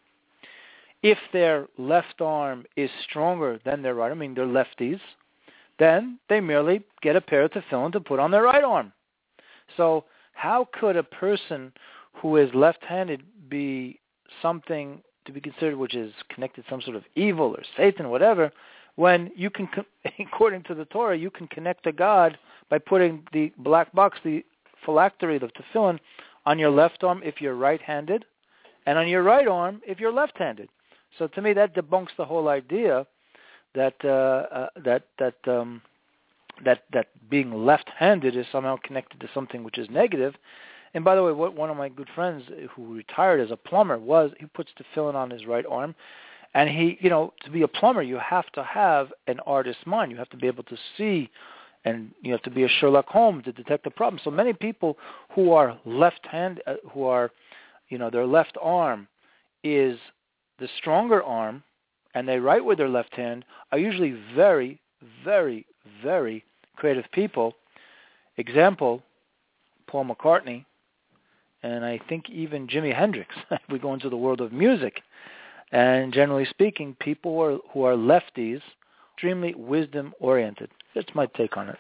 Speaker 2: if their left arm is stronger than their right, I mean they're lefties, then they merely get a pair of tefillin to put on their right arm. So how could a person who is left-handed be something to be considered which is connected to some sort of evil or Satan, whatever, when you can, according to the Torah, you can connect to God by putting the black box, the phylactery, the tefillin, on your left arm if you're right-handed, and on your right arm if you're left-handed. So to me, that debunks the whole idea that uh, uh, that that um, that that being left-handed is somehow connected to something which is negative. And by the way, what, one of my good friends who retired as a plumber was he puts tefillin on his right arm, and he, you know, to be a plumber, you have to have an artist's mind. You have to be able to see, and you have to be a Sherlock Holmes to detect the problem. So many people who are left-hand, uh, who are, you know, their left arm is the stronger arm, and they write with their left hand, are usually very, very, very creative people. Example, Paul McCartney, and I think even Jimi Hendrix. We go into the world of music. And generally speaking, people who are, who are lefties, extremely wisdom-oriented. That's my take on it.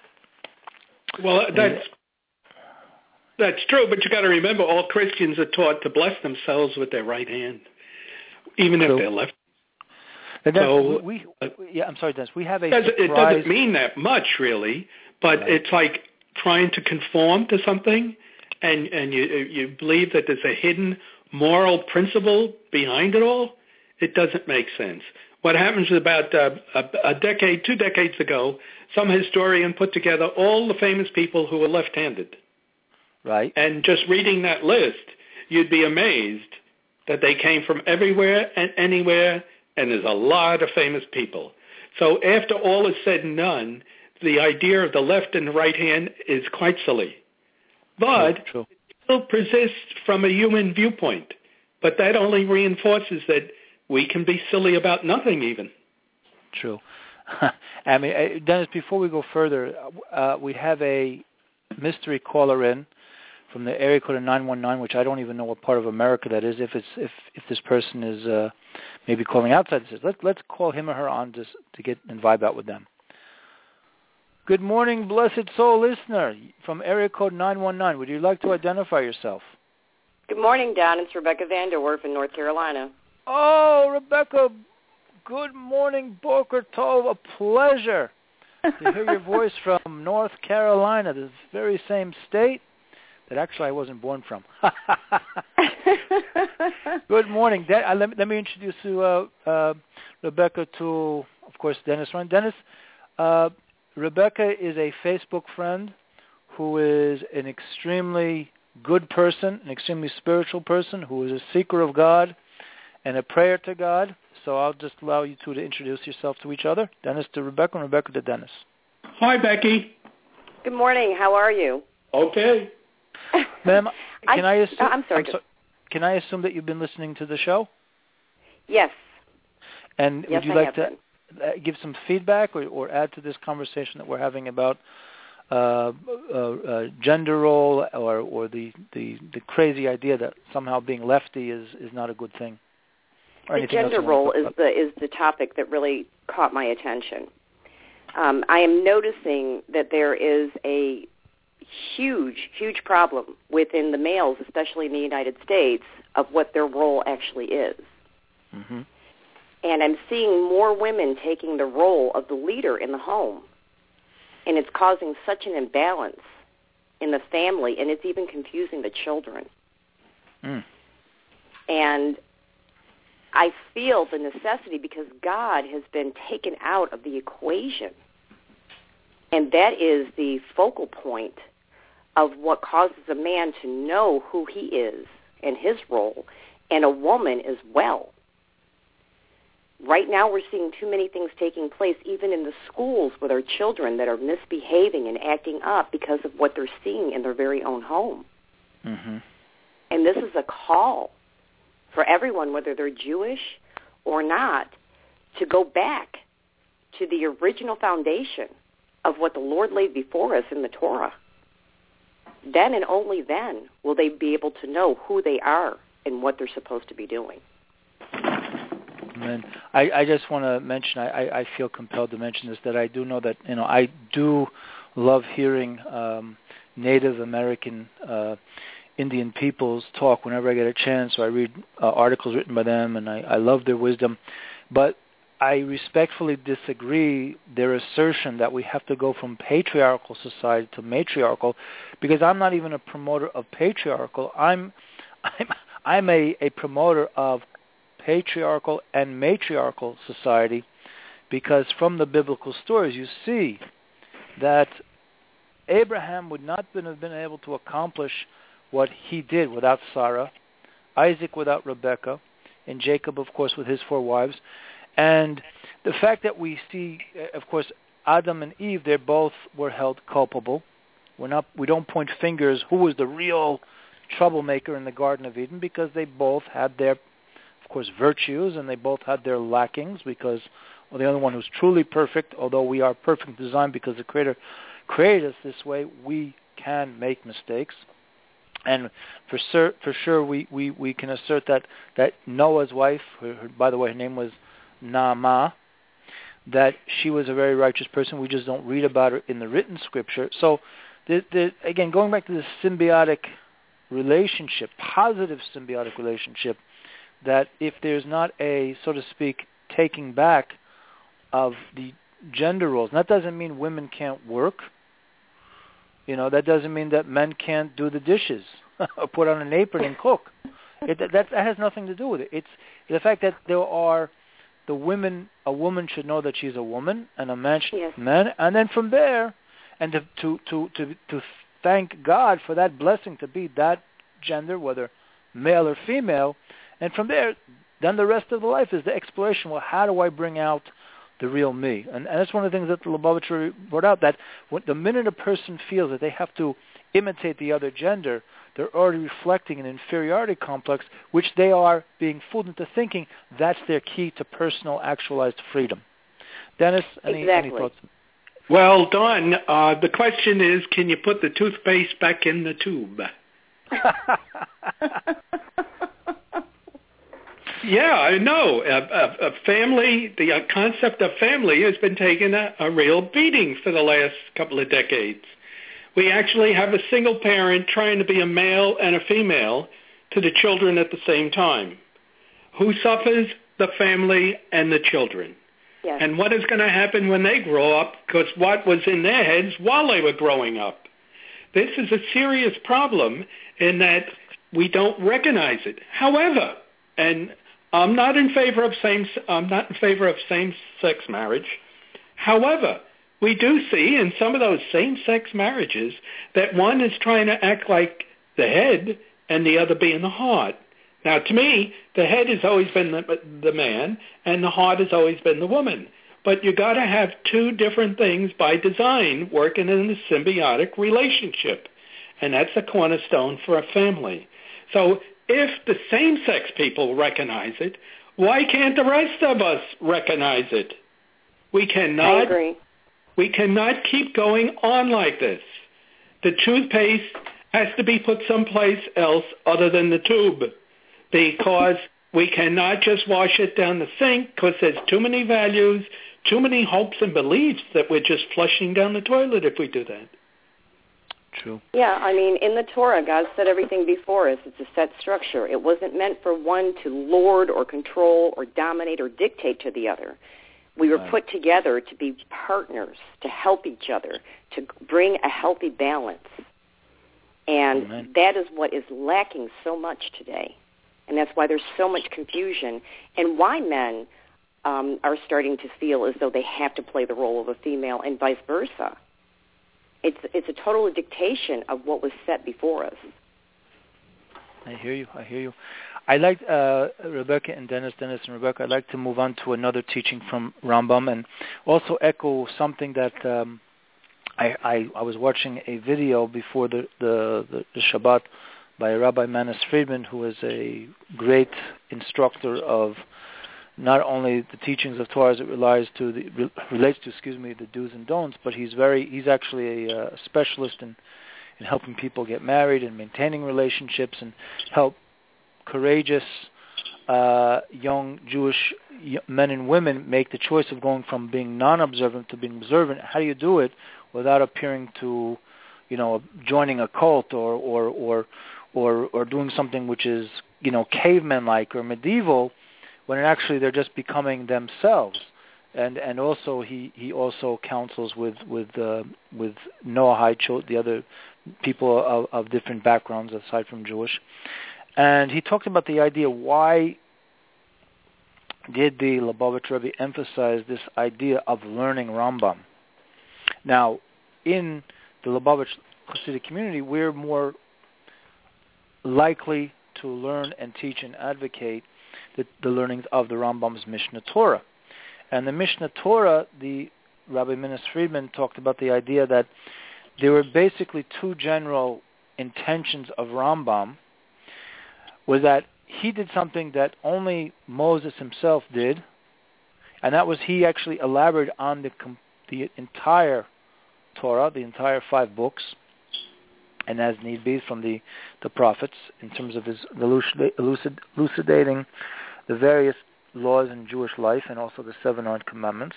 Speaker 3: Well, that's, that's true, but you got to remember, all Christians are taught to bless themselves with their right hand, even true. If they're left.
Speaker 2: And so, we, we, yeah, I'm sorry, Dennis. We have a
Speaker 3: it doesn't,
Speaker 2: surprise...
Speaker 3: it doesn't mean that much, really, but right. It's like trying to conform to something, and, and you you believe that there's a hidden moral principle behind it all. it doesn't make sense. What happens is about uh, a, a decade, two decades ago, some historian put together all the famous people who were left-handed.
Speaker 2: Right.
Speaker 3: And just reading that list, you'd be amazed that they came from everywhere and anywhere, and there's a lot of famous people. So after all is said and done, the idea of the left and the right hand is quite silly. But
Speaker 2: true, true.
Speaker 3: It still persists from a human viewpoint. But that only reinforces that we can be silly about nothing even.
Speaker 2: True. I mean, Dennis, before we go further, uh, we have a mystery caller in from the area code of nine one nine, which I don't even know what part of America that is, if it's if, if this person is uh, maybe calling outside. Let's, let's call him or her on to, to get and vibe out with them. Good morning, blessed soul listener from area code nine one nine. Would you like to identify yourself?
Speaker 5: Good morning, Don. It's Rebecca Vanderwerf in North Carolina.
Speaker 2: Oh, Rebecca, good morning, Boker Tov. A pleasure to hear your voice from North Carolina, the very same state that actually I wasn't born from. Good morning. De- uh, let, me, let me introduce you, uh, uh, Rebecca, to, of course, Dennis Ryan. Dennis, uh, Rebecca is a Facebook friend who is an extremely good person, an extremely spiritual person, who is a seeker of God and a prayer to God. So I'll just allow you two to introduce yourself to each other. Dennis to Rebecca and Rebecca to Dennis.
Speaker 3: Hi, Becky.
Speaker 5: Good morning. How are you?
Speaker 3: Okay.
Speaker 2: Ma'am, can I, I assume?
Speaker 5: I'm sorry.
Speaker 2: I'm so, can I assume that you've been listening to the show?
Speaker 5: Yes.
Speaker 2: And
Speaker 5: yes,
Speaker 2: would you
Speaker 5: I
Speaker 2: like
Speaker 5: have
Speaker 2: to
Speaker 5: been.
Speaker 2: give some feedback or, or add to this conversation that we're having about uh, uh, uh, gender role or, or the, the, the crazy idea that somehow being lefty is, is not a good thing?
Speaker 5: The gender role is the is the topic that really caught my attention. Um, I am noticing that there is a huge, huge problem within the males, especially in the United States, of what their role actually is.
Speaker 2: Mm-hmm.
Speaker 5: And I'm seeing more women taking the role of the leader in the home. And it's causing such an imbalance in the family, and it's even confusing the children.
Speaker 2: Mm.
Speaker 5: And I feel the necessity because God has been taken out of the equation. And that is the focal point of what causes a man to know who he is and his role, and a woman as well. Right now we're seeing too many things taking place, even in the schools with our children that are misbehaving and acting up because of what they're seeing in their very own home.
Speaker 2: Mm-hmm.
Speaker 5: And this is a call for everyone, whether they're Jewish or not, to go back to the original foundation of what the Lord laid before us in the Torah. Then and only then will they be able to know who they are and what they're supposed to be doing.
Speaker 2: And I, I just want to mention, I, I feel compelled to mention this, that I do know that, you know, I do love hearing um, Native American uh, Indian peoples talk whenever I get a chance. So I read uh, articles written by them, and I, I love their wisdom. But I respectfully disagree their assertion that we have to go from patriarchal society to matriarchal, because I'm not even a promoter of patriarchal. I'm I'm I'm a, a promoter of patriarchal and matriarchal society, because from the biblical stories you see that Abraham would not have been able to accomplish what he did without Sarah, Isaac without Rebekah, and Jacob, of course, with his four wives. And the fact that we see, of course, Adam and Eve, they both were held culpable. We're not, we don't point fingers who was the real troublemaker in the Garden of Eden, because they both had their, of course, virtues, and they both had their lackings, because well, the only one who's truly perfect, although we are perfect in design because the Creator created us this way, we can make mistakes. And for sur- for sure, we, we, we can assert that, that Noah's wife, her, her, by the way, her name was Naamah, that she was a very righteous person. We just don't read about her in the written scripture. So, the, the, again, going back to the symbiotic relationship, positive symbiotic relationship, that if there's not a, so to speak, taking back of the gender roles, and that doesn't mean women can't work. You know, that doesn't mean that men can't do the dishes or put on an apron and cook. it, that, that has nothing to do with it. It's the fact that there are the women. A woman should know that she's a woman, and a man should
Speaker 5: Yes.
Speaker 2: be a man. And then from there, and to to to to, to thank God for that blessing to be that gender, whether male or female. And from there, then the rest of the life is the exploration. Well, how do I bring out the real me? And, and that's one of the things that the Lubavitcher brought out, that when, the minute a person feels that they have to imitate the other gender, they're already reflecting an inferiority complex, which they are being fooled into thinking that's their key to personal actualized freedom. Dennis, any,
Speaker 5: exactly.
Speaker 2: any thoughts?
Speaker 3: Well, Don, uh, the question is, can you put the toothpaste back in the tube? Yeah, I know. A, a, a family, the uh, concept of family has been taking a, a real beating for the last couple of decades. We actually have a single parent trying to be a male and a female to the children at the same time. Who suffers? The family and the children.
Speaker 5: Yes.
Speaker 3: And what is going to happen when they grow up? Because what was in their heads while they were growing up? This is a serious problem in that we don't recognize it. However, and I'm not in favor of same. I'm not in favor of same-sex marriage. However, we do see in some of those same-sex marriages that one is trying to act like the head and the other being the heart. Now, to me, the head has always been the, the man and the heart has always been the woman. But you got to have two different things by design working in a symbiotic relationship, and that's a cornerstone for a family. So if the same-sex people recognize it, why can't the rest of us recognize it? We cannot.
Speaker 5: I agree.
Speaker 3: We cannot keep going on like this. The toothpaste has to be put someplace else other than the tube, because we cannot just wash it down the sink because there's too many values, too many hopes and beliefs that we're just flushing down the toilet if we do that.
Speaker 2: True.
Speaker 5: Yeah, I mean, in the Torah, God set everything before us. It's a set structure. It wasn't meant for one to lord or control or dominate or dictate to the other. We were
Speaker 2: Right.
Speaker 5: put together to be partners, to help each other, to bring a healthy balance. And
Speaker 2: Amen.
Speaker 5: that is what is lacking so much today. And that's why there's so much confusion, and why men um, are starting to feel as though they have to play the role of a female and vice versa. It's it's a total dictation of what was set before us.
Speaker 2: I hear you. I hear you. I like uh, Rebecca and Dennis, Dennis and Rebecca. I'd like to move on to another teaching from Rambam and also echo something that um, I, I I was watching a video before the, the, the, the Shabbat by Rabbi Manis Friedman, who is a great instructor of not only the teachings of Torah as it relies to the, re, relates to, excuse me, the do's and don'ts, but he's very he's actually a, a specialist in, in helping people get married and maintaining relationships and help courageous uh, young Jewish men and women make the choice of going from being non-observant to being observant. How do you do it without appearing to, you know, joining a cult or or or or, or doing something which is, you know, caveman-like or medieval, when actually they're just becoming themselves? And and also he, he also counsels with with uh, with Noahide, the other people of, of different backgrounds aside from Jewish. And he talked about the idea, why did the Lubavitcher Rebbe emphasize this idea of learning Rambam? Now, in the Lubavitch Hasidic community, we're more likely to learn and teach and advocate the, the learnings of the Rambam's Mishnah Torah. And the Mishnah Torah, the Rabbi Manis Friedman talked about the idea that there were basically two general intentions of Rambam, was that he did something that only Moses himself did, and that was he actually elaborated on the the entire Torah, the entire five books, and as need be from the, the prophets, in terms of his elucid, elucidating the various laws in Jewish life and also the seven Art Commandments,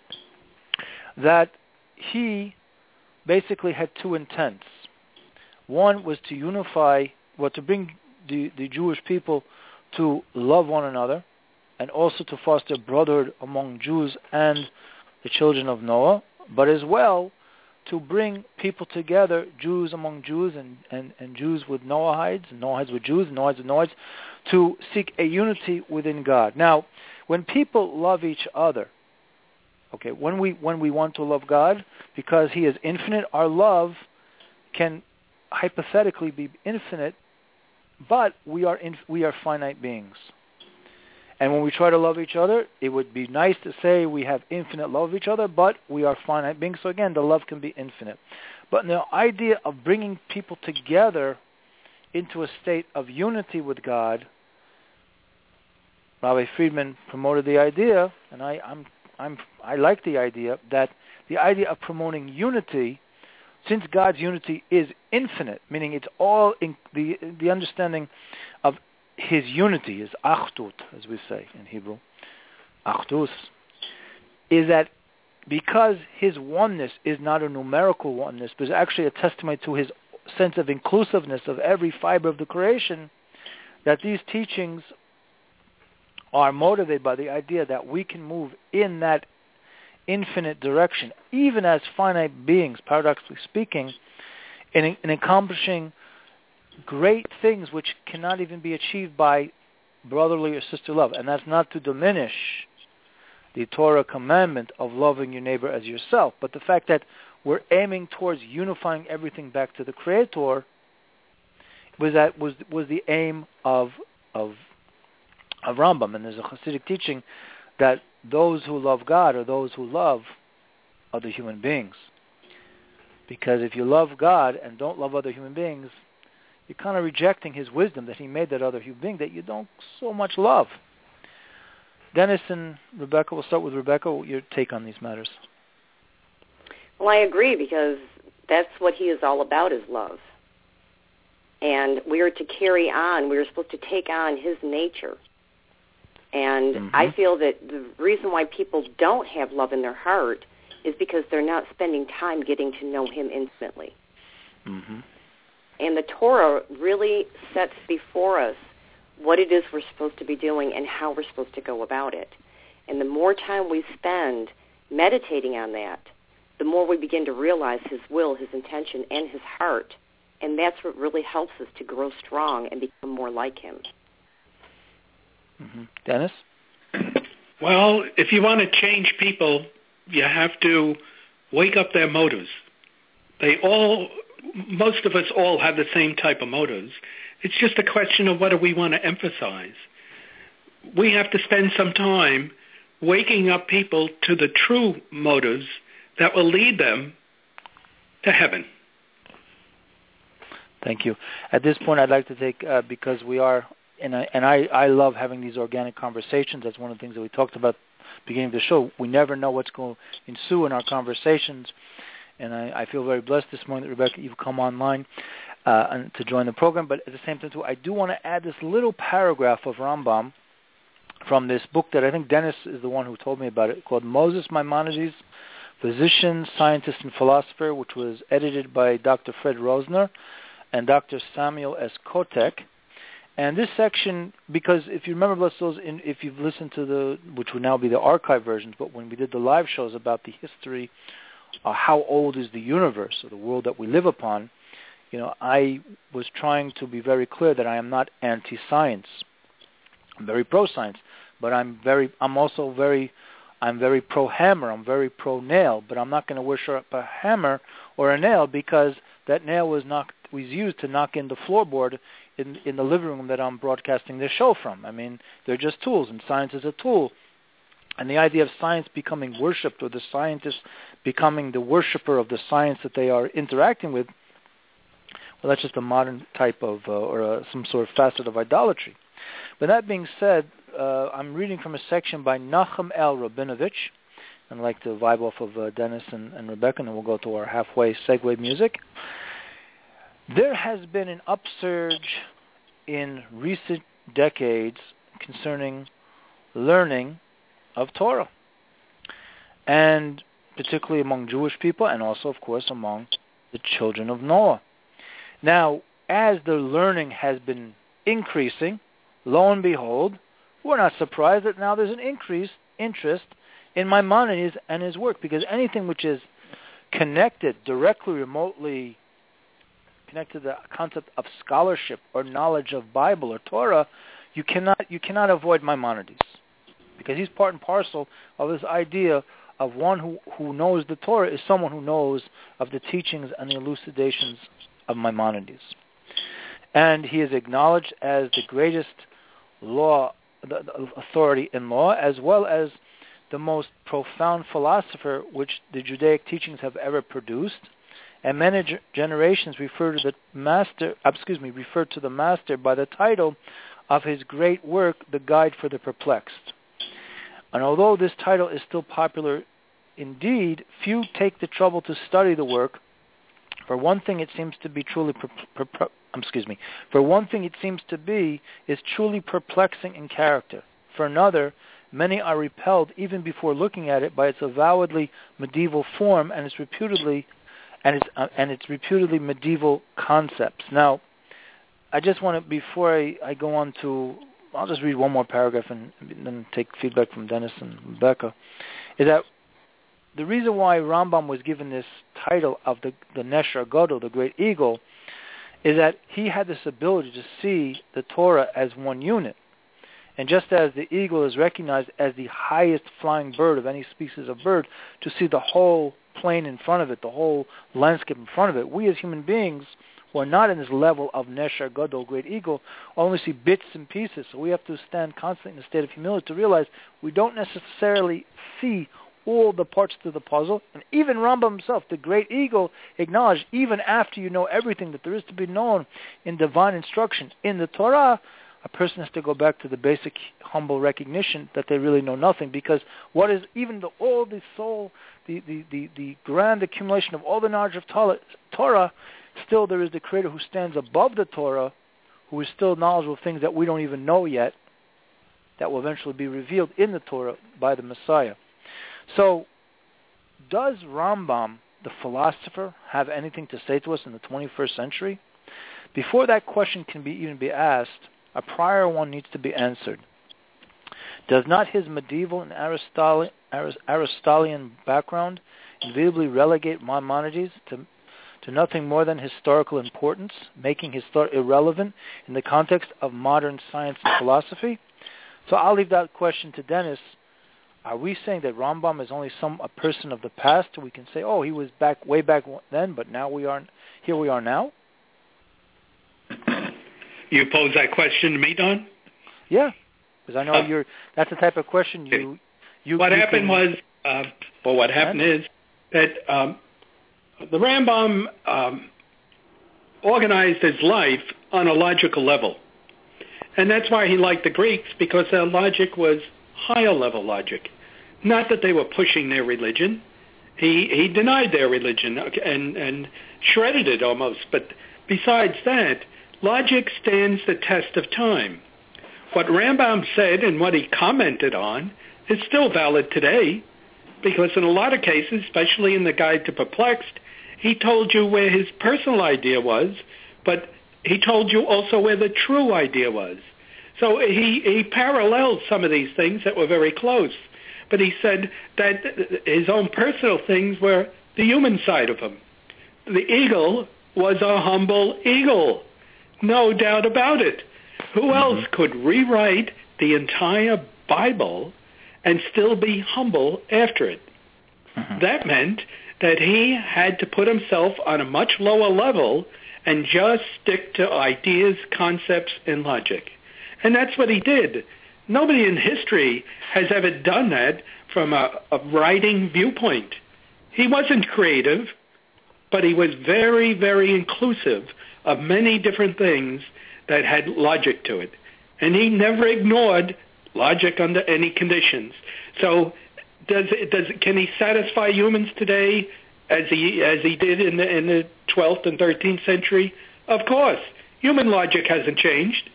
Speaker 2: that he basically had two intents. One was to unify, well, to bring the, the Jewish people to love one another, and also to foster brotherhood among Jews and the children of Noah, but as well to bring people together, Jews among Jews and, and, and Jews with Noahides, and Noahides with Jews, and Noahides with Noahides, to seek a unity within God. Now, when people love each other, okay, when we when we want to love God, because He is infinite, our love can hypothetically be infinite, but we are in, we are finite beings. And when we try to love each other, it would be nice to say we have infinite love of each other, but we are finite beings. So again, the love can be infinite. But the idea of bringing people together into a state of unity with God, Rabbi Friedman promoted the idea, and I, I'm, I'm, I like the idea, that the idea of promoting unity, since God's unity is infinite, meaning it's all in the, the understanding of His unity, is achdut, as we say in Hebrew, achdus, is that because His oneness is not a numerical oneness, but is actually a testimony to His sense of inclusiveness of every fiber of the creation, that these teachings are motivated by the idea that we can move in that infinite direction, even as finite beings, paradoxically speaking, in, in accomplishing great things which cannot even be achieved by brotherly or sister love. And that's not to diminish the Torah commandment of loving your neighbor as yourself, but the fact that we're aiming towards unifying everything back to the Creator was that was was the aim of of of Rambam. And there's a Hasidic teaching that those who love God are those who love other human beings. Because if you love God and don't love other human beings, you're kind of rejecting His wisdom that He made that other human being that you don't so much love. Dennis and Rebecca, we'll start with Rebecca. Your take on these matters.
Speaker 5: Well, I agree, because that's what He is all about, is love. And we are to carry on. We are supposed to take on His nature. And mm-hmm. I feel that the reason why people don't have love in their heart is because they're not spending time getting to know Him intimately.
Speaker 2: Mm-hmm.
Speaker 5: And the Torah really sets before us what it is we're supposed to be doing and how we're supposed to go about it. And the more time we spend meditating on that, the more we begin to realize His will, His intention, and His heart. And that's what really helps us to grow strong and become more like Him.
Speaker 2: Mm-hmm. Dennis?
Speaker 3: Well, if you want to change people, you have to wake up their motives. They all... Most of us all have the same type of motives. It's just a question of what do we want to emphasize. We have to spend some time waking up people to the true motives that will lead them to heaven.
Speaker 2: Thank you. At this point, I'd like to take, uh, because we are, and, I, and I, I love having these organic conversations. That's one of the things that we talked about at the beginning of the show. We never know what's going to ensue in our conversations. And I, I feel very blessed this morning that, Rebecca, you've come online uh, and to join the program. But at the same time, too, I do want to add this little paragraph of Rambam from this book that I think Dennis is the one who told me about it, called Moses Maimonides, Physician, Scientist, and Philosopher, which was edited by Doctor Fred Rosner and Doctor Samuel S. Kotek. And this section, because if you remember, bless those, in, if you've listened to the, which would now be the archive versions, but when we did the live shows about the history Uh, how old is the universe, or the world that we live upon, you know, I was trying to be very clear that I am not anti-science. I'm very pro-science, but I'm very, I'm also very, I'm very pro-hammer. I'm very pro-nail, but I'm not going to worship a hammer or a nail because that nail was not was used to knock in the floorboard in in the living room that I'm broadcasting this show from. I mean, they're just tools, and science is a tool. And the idea of science becoming worshipped, or the scientist becoming the worshiper of the science that they are interacting with, well, that's just a modern type of, uh, or uh, some sort of facet of idolatry. But that being said, uh, I'm reading from a section by Nachum L. Rabinovich, and I'd like to vibe off of uh, Dennis and, and Rebecca, and then we'll go to our halfway segue music. There has been an upsurge in recent decades concerning learning of Torah, and particularly among Jewish people, and also, of course, among the children of Noah. Now, as the learning has been increasing, lo and behold, we're not surprised that now there's an increased interest in Maimonides and his work, because anything which is connected directly, remotely connected to the concept of scholarship or knowledge of Bible or Torah, you cannot you cannot avoid Maimonides, because he's part and parcel of this idea of one who, who knows the Torah is someone who knows of the teachings and the elucidations of Maimonides. And he is acknowledged as the greatest law, the, the authority in law, as well as the most profound philosopher which the Judaic teachings have ever produced. And many g- generations refer to the master, excuse me, refer to the master by the title of his great work, The Guide for the Perplexed. And although this title is still popular indeed, few take the trouble to study the work. For one thing, it seems to be truly, per, per, per, excuse me, for one thing, it seems to be is truly perplexing in character. For another, many are repelled even before looking at it by its avowedly medieval form and its reputedly and its uh, and its reputedly medieval concepts. Now, I just want to, before I, I go on to, I'll just read one more paragraph and, and then take feedback from Dennis and Rebecca, is that the reason why Rambam was given this title of the, the Nesher Gadol, the Great Eagle, is that he had this ability to see the Torah as one unit. And just as the eagle is recognized as the highest flying bird of any species of bird, to see the whole plain in front of it, the whole landscape in front of it, we as human beings who are not in this level of Nesher Gadol, Great Eagle, only see bits and pieces. So we have to stand constantly in a state of humility to realize we don't necessarily see all the parts to the puzzle. And even Rambam himself, the Great Eagle, acknowledged even after you know everything that there is to be known in divine instruction in the Torah, a person has to go back to the basic humble recognition that they really know nothing, because what is even the all the soul, the, the, the, the grand accumulation of all the knowledge of Torah, still there is the Creator who stands above the Torah, who is still knowledgeable of things that we don't even know yet, that will eventually be revealed in the Torah by the Messiah. So, does Rambam, the philosopher, have anything to say to us in the twenty-first century? Before that question can be even be asked, a prior one needs to be answered. Does not his medieval and Aristotelian, Aristotelian background inevitably relegate Maimonides to, to nothing more than historical importance, making his thought irrelevant in the context of modern science and philosophy? So I'll leave that question to Dennis. Are we saying that Rambam is only some a person of the past? We can say, oh, he was back way back then, but now we are here. We are now.
Speaker 3: You pose that question to me, Don?
Speaker 2: Yeah, because I know uh, you're. That's the type of question you. you
Speaker 3: what
Speaker 2: you
Speaker 3: happened
Speaker 2: can,
Speaker 3: was, uh, well, what happened yeah. is that um, the Rambam um, organized his life on a logical level, and that's why he liked the Greeks, because their logic was higher level logic. Not that they were pushing their religion. He he denied their religion and and shredded it almost. But besides that, logic stands the test of time. What Rambam said and what he commented on is still valid today, because in a lot of cases, especially in the Guide to Perplexed, he told you where his personal idea was, but he told you also where the true idea was. So he, he paralleled some of these things that were very close, but he said that his own personal things were the human side of him. The eagle was a humble eagle. No doubt about it. Who mm-hmm. else could rewrite the entire Bible and still be humble after it? Mm-hmm. That meant that he had to put himself on a much lower level and just stick to ideas, concepts, and logic. And that's what he did. Nobody in history has ever done that from a, a writing viewpoint. He wasn't creative, but he was very, very inclusive of many different things that had logic to it. And he never ignored logic under any conditions. So does does can he satisfy humans today as he as he did in the in the twelfth and thirteenth century? Of course. Human logic hasn't changed.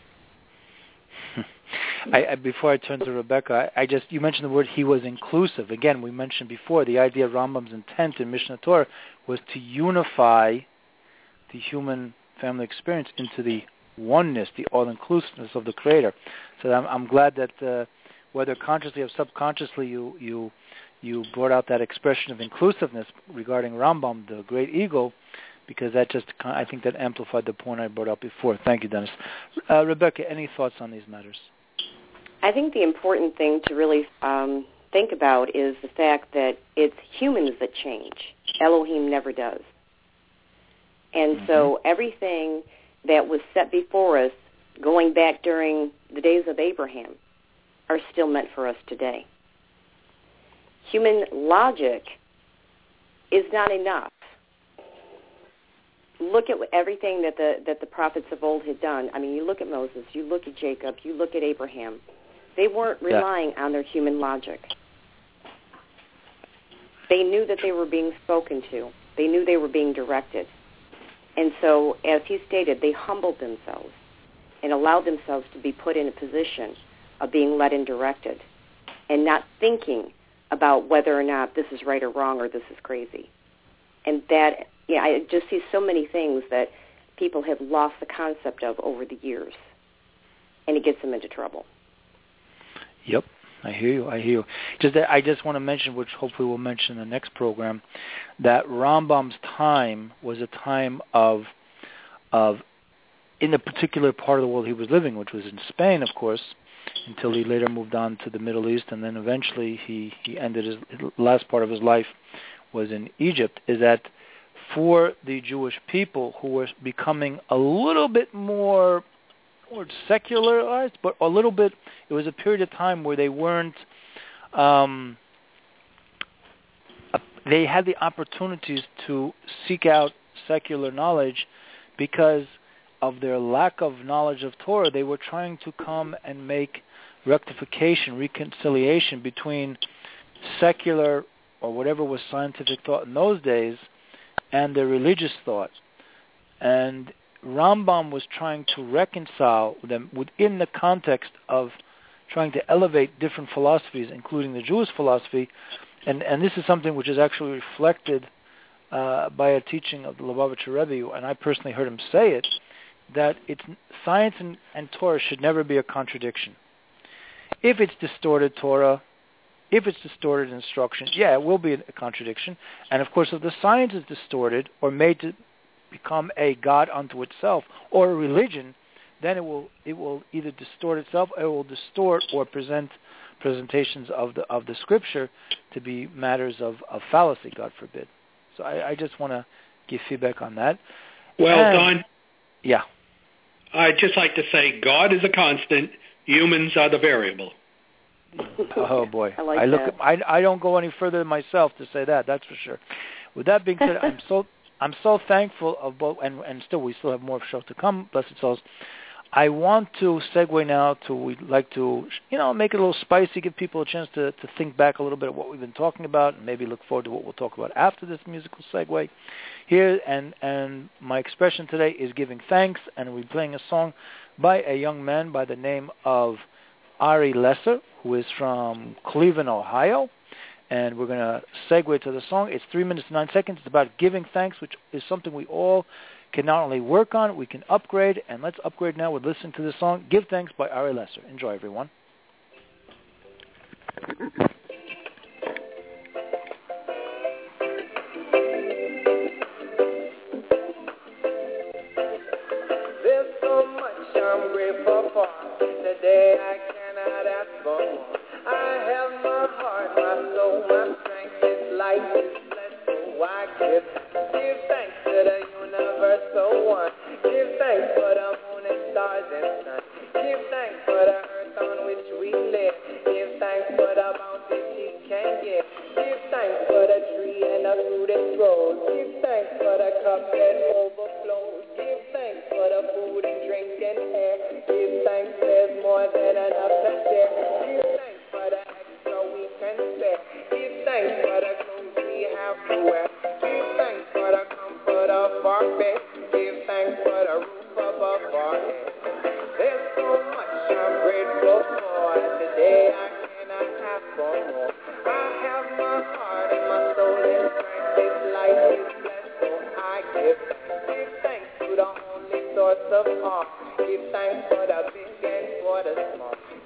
Speaker 2: I, I, before I turn to Rebecca, I, I just you mentioned the word he was inclusive. Again, we mentioned before the idea of Rambam's intent in Mishnah Torah was to unify the human family experience into the oneness, the all-inclusiveness of the Creator. So I'm, I'm glad that uh, whether consciously or subconsciously you you you brought out that expression of inclusiveness regarding Rambam, the great ego, because that just, I think that amplified the point I brought up before. Thank you, Dennis. Uh, Rebecca, any thoughts on these matters?
Speaker 5: I think the important thing to really um, think about is the fact that it's humans that change. Elohim never does. And mm-hmm. so everything that was set before us, going back during the days of Abraham, are still meant for us today. Human logic is not enough. Look at everything that the that the prophets of old had done. I mean, you look at Moses, you look at Jacob, you look at Abraham. They weren't relying yeah. on their human logic. They knew that they were being spoken to. They knew they were being directed. And so, as he stated, they humbled themselves and allowed themselves to be put in a position of being led and directed and not thinking about whether or not this is right or wrong or this is crazy. And that, yeah, I just see so many things that people have lost the concept of over the years, and it gets them into trouble.
Speaker 2: Yep, I hear you. I hear you. Just that I just want to mention, which hopefully we'll mention in the next program, that Rambam's time was a time of, of, in the particular part of the world he was living, which was in Spain, of course, until he later moved on to the Middle East, and then eventually he, he ended his, his last part of his life was in Egypt, is that for the Jewish people who were becoming a little bit more, more secularized, but a little bit, it was a period of time where they weren't, um, they had the opportunities to seek out secular knowledge because of their lack of knowledge of Torah. They were trying to come and make rectification, reconciliation between secular or whatever was scientific thought in those days and their religious thought. And Rambam was trying to reconcile them within the context of trying to elevate different philosophies, including the Jewish philosophy. And, and this is something which is actually reflected uh, by a teaching of the Lubavitcher Rebbe, and I personally heard him say it, that it's, science and, and Torah should never be a contradiction. If it's distorted Torah, if it's distorted instruction, yeah, it will be a contradiction. And of course, if the science is distorted or made to become a god unto itself or a religion, then it will it will either distort itself or it will distort or present presentations of the of the scripture to be matters of, of fallacy, God forbid. So I, I just want to give feedback on that.
Speaker 3: Well,
Speaker 2: and,
Speaker 3: Don.
Speaker 2: Yeah.
Speaker 3: I'd just like to say God is a constant, humans are the variable.
Speaker 2: Oh boy,
Speaker 5: I, like
Speaker 2: I look.
Speaker 5: That.
Speaker 2: At, I I don't go any further than myself to say that. That's for sure. With that being said, I'm so I'm so thankful of both, and and still we still have more show to come. Blessed souls. I want to segue now to we'd like to you know make it a little spicy, give people a chance to to think back a little bit of what we've been talking about, and maybe look forward to what we'll talk about after this musical segue. Here and and my expression today is giving thanks, and we're playing a song by a young man by the name of Ari Lesser, who is from Cleveland, Ohio, and we're going to segue to the song. It's three minutes and nine seconds. It's about giving thanks, which is something we all can not only work on, we can upgrade, and let's upgrade now with listening to the song, Give Thanks by Ari Lesser. Enjoy, everyone.
Speaker 6: There's so much I'm grateful for. Today I cannot ask for more. I have my heart, my soul, my strength. This life is blessed, so I give. Give thanks to the universal one. Give thanks for the moon and stars and sun. Give thanks for the earth on which we live. Give thanks for the bounty she can give. Give thanks for the tree and the fruit it grows. Give thanks for the cup that overflows. Give thanks for the food and drink and air. Give thanks there's more than enough to share. Give thanks for the extra we can spare. Give thanks for the clothes we have to wear. Give thanks for the comfort of our bed. Give thanks for the roof above our head. There's so much I'm grateful for. Today I cannot ask for more. I have my heart and my soul in strength. This life is blessed, so I give thanks. Give thanks to the only source of all. Give thanks for the big and for the small.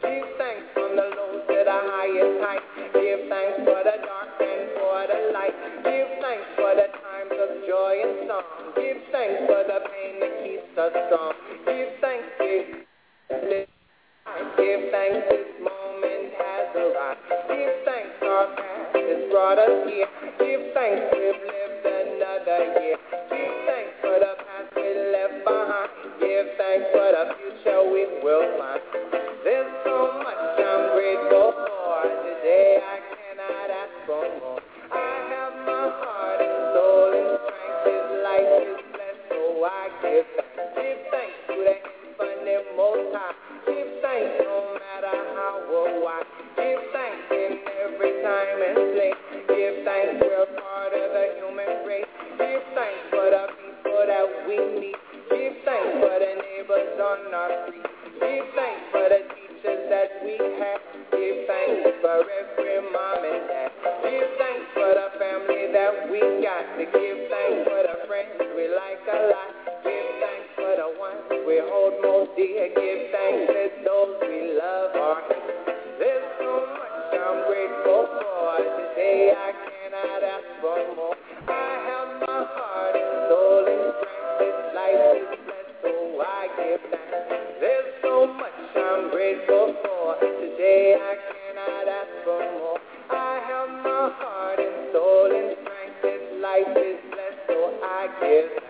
Speaker 6: thanks, this moment has arrived. Give thanks, our past has brought us here. Give thanks, we've lived another year. Give thanks for the past we left behind. Give thanks for the future we will find. There's so much I'm grateful for. Today I cannot ask for more. I have my heart and soul and strength. This life is blessed, so I give thanks. Give thanks to the infinite most high. Give thanks no matter how or why. Give thanks in every time and place. Give thanks we're part of the human race. Give thanks for the people that we meet. Give thanks for the neighbors on our street. Give thanks for the teachers that we have. Give thanks for every mom and dad. Give thanks for the family that we got. To give thanks for the friends we like a lot. Give thanks for the ones we hold most dear. Give thanks to those we love or hate. There's so much I'm grateful for. Today I cannot ask for more. I have my heart and soul and strength. This life is blessed, so I give thanks. There's so much I'm grateful for. Today I cannot ask for more. I have my heart and soul and strength. This life is blessed, so I give thanks.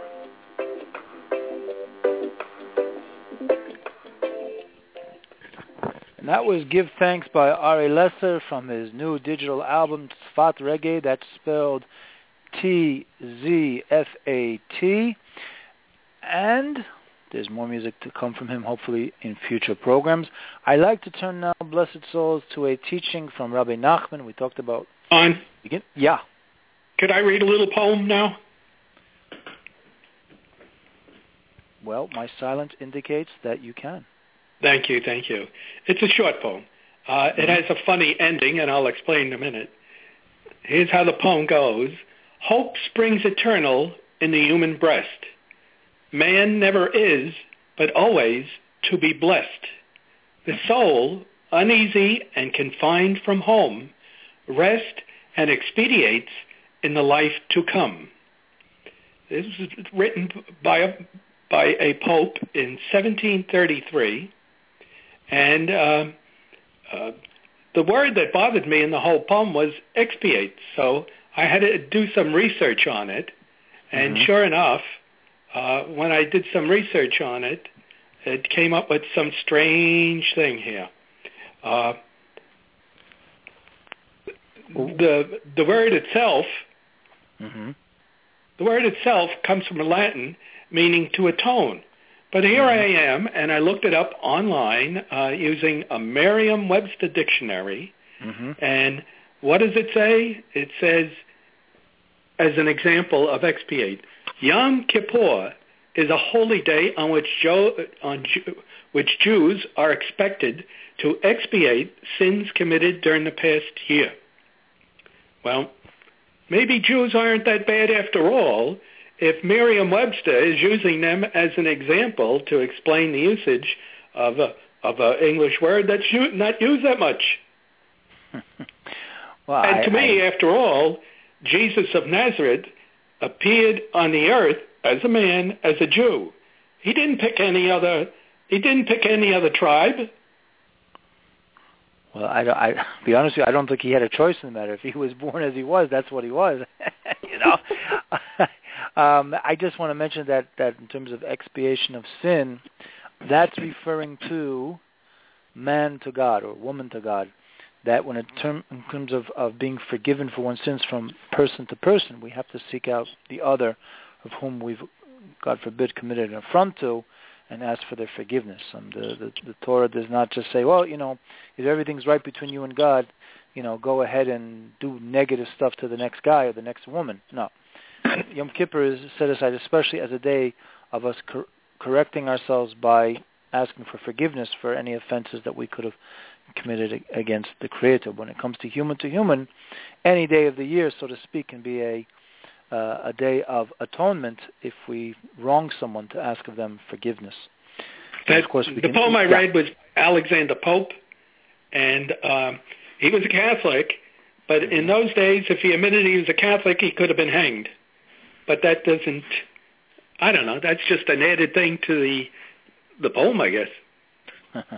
Speaker 2: And that was Give Thanks by Ari Lesser from his new digital album, Tzfat Reggae. That's spelled T Z F A T. And there's more music to come from him, hopefully, in future programs. I'd like to turn now, blessed souls, to a teaching from Rabbi Nachman. We talked about...
Speaker 3: On.
Speaker 2: Begin? Yeah.
Speaker 3: Could I read a little poem now?
Speaker 2: Well, my silence indicates that you can.
Speaker 3: Thank you, thank you. It's a short poem. Uh, it has a funny ending, and I'll explain in a minute. Here's how the poem goes. Hope springs eternal in the human breast. Man never is, but always to be blessed. The soul, uneasy and confined from home, rest and expediates in the life to come. This was written by a, by a pope in seventeen thirty-three, and uh, uh, the word that bothered me in the whole poem was expiate, so I had to do some research on it, and mm-hmm. sure enough, Uh, when I did some research on it, it came up with some strange thing here. Uh, the the word itself, mm-hmm. the word itself comes from Latin, meaning to atone. But here mm-hmm. I am, and I looked it up online uh, using a Merriam-Webster dictionary. Mm-hmm. And what does it say? It says, as an example of expiate, Yom Kippur is a holy day on which, Joe, on Jew, which Jews are expected to expiate sins committed during the past year. Well, maybe Jews aren't that bad after all if Merriam-Webster is using them as an example to explain the usage of a, of an English word that's not used that much. Well, and to I, me, I... after all, Jesus of Nazareth appeared on the earth as a man, as a Jew. He didn't pick any other. He didn't pick any other tribe.
Speaker 2: Well, I, I be honest with you, I don't think he had a choice in the matter. If he was born as he was, that's what he was. you know. um, I just want to mention that that in terms of expiation of sin, that's referring to man to God or woman to God. That when it term, in terms of, of being forgiven for one's sins from person to person, we have to seek out the other of whom we've, God forbid, committed an affront to and ask for their forgiveness. Um, the, the, the Torah does not just say, well, you know, if everything's right between you and God, you know, go ahead and do negative stuff to the next guy or the next woman. No. Yom Kippur is set aside especially as a day of us cor- correcting ourselves by asking for forgiveness for any offenses that we could have committed against the Creator. When it comes to human to human, any day of the year, so to speak, can be a uh, a day of atonement if we wrong someone to ask of them forgiveness.
Speaker 3: That, of course, we the can, poem I yeah. read was Alexander Pope, and um, he was a Catholic, but mm-hmm. in those days, if he admitted he was a Catholic, he could have been hanged. But that doesn't, I don't know, that's just an added thing to the the poem, I guess.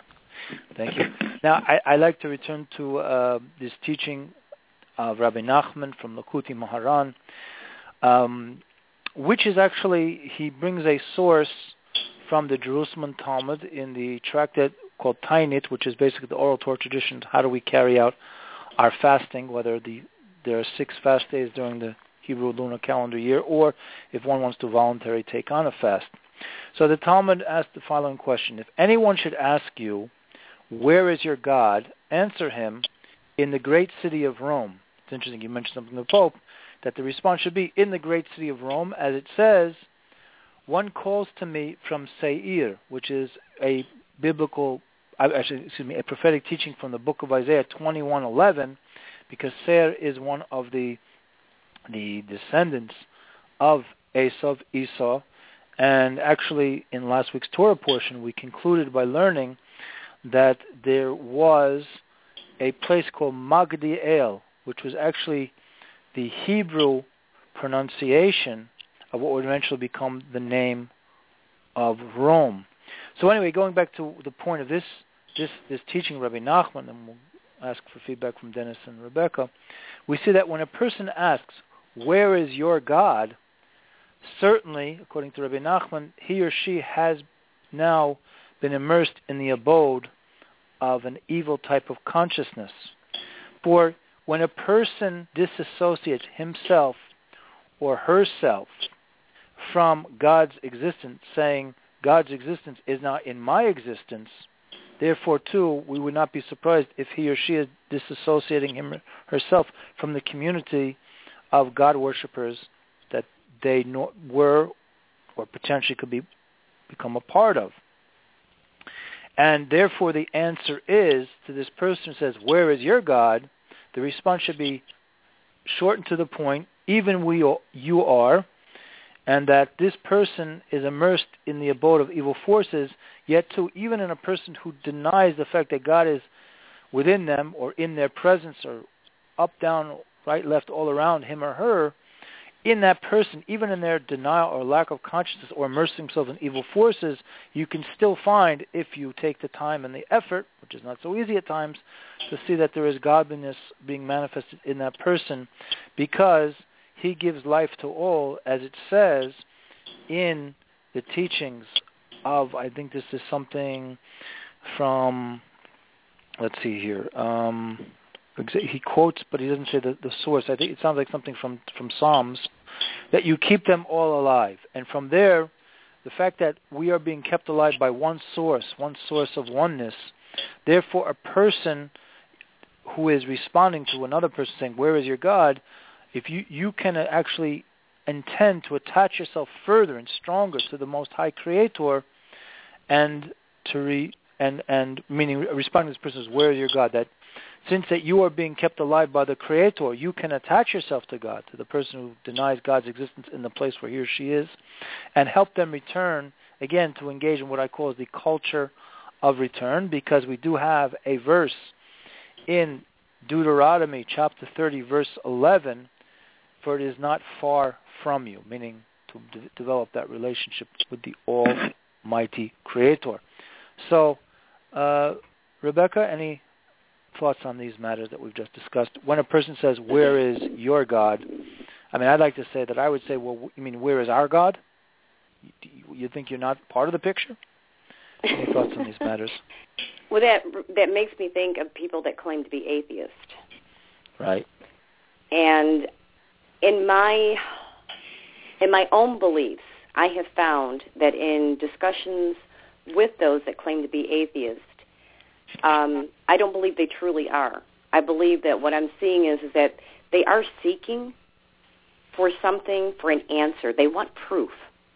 Speaker 2: Thank you. Now, I, I like to return to uh, this teaching of Rabbi Nachman from Likutei Moharan, um, which is actually, he brings a source from the Jerusalem Talmud in the tractate called Tainit, which is basically the oral Torah traditions. How do we carry out our fasting, whether the there are six fast days during the Hebrew lunar calendar year, or if one wants to voluntarily take on a fast. So the Talmud asked the following question: if anyone should ask you, where is your God? Answer him, in the great city of Rome. It's interesting you mentioned something to the Pope, that the response should be, in the great city of Rome, as it says, one calls to me from Seir, which is a biblical, actually, excuse me, a prophetic teaching from the book of Isaiah twenty-one eleven, because Seir is one of the the descendants of Esav, Esau, and actually in last week's Torah portion we concluded by learning that there was a place called Magdiel, which was actually the Hebrew pronunciation of what would eventually become the name of Rome. So anyway, going back to the point of this this, this teaching, Rabbi Nachman, and we'll ask for feedback from Dennis and Rebecca, we see that when a person asks, where is your God? Certainly, according to Rabbi Nachman, he or she has now been immersed in the abode of an evil type of consciousness. For when a person disassociates himself or herself from God's existence, saying, God's existence is not in my existence, therefore, too, we would not be surprised if he or she is disassociating him herself from the community of God worshippers that they know, were or potentially could be become a part of. And therefore, the answer is to this person who says, where is your God? The response should be short and to the point, even we, you are, and that this person is immersed in the abode of evil forces, yet too, even in a person who denies the fact that God is within them or in their presence or up, down, right, left, all around him or her, in that person, even in their denial or lack of consciousness or immersing themselves in evil forces, you can still find, if you take the time and the effort, which is not so easy at times, to see that there is godliness being manifested in that person, because he gives life to all, as it says in the teachings of, I think this is something from, let's see here, um, he quotes, but he doesn't say the, the source. I think it sounds like something from, from Psalms, that you keep them all alive. And from there, the fact that we are being kept alive by one source, one source of oneness, therefore a person who is responding to another person saying, where is your God? If you, you can actually intend to attach yourself further and stronger to the Most High Creator, and to re, and, and meaning responding to this person is, where is your God? That since that you are being kept alive by the Creator, you can attach yourself to God, to the person who denies God's existence in the place where he or she is, and help them return, again, to engage in what I call the culture of return, because we do have a verse in Deuteronomy chapter thirty, verse eleven, for it is not far from you, meaning to de- develop that relationship with the Almighty Creator. So, uh, Rebecca, any thoughts on these matters that we've just discussed? When a person says, where is your God? I mean, I'd like to say that I would say, well, you mean, where is our God? You, you think you're not part of the picture? Any thoughts on these matters?
Speaker 5: Well, that that makes me think of people that claim to be atheist.
Speaker 2: Right.
Speaker 5: And in my in my own beliefs, I have found that in discussions with those that claim to be atheist, um, I don't believe they truly are. I believe that what I'm seeing is, is that they are seeking for something, for an answer. They want proof.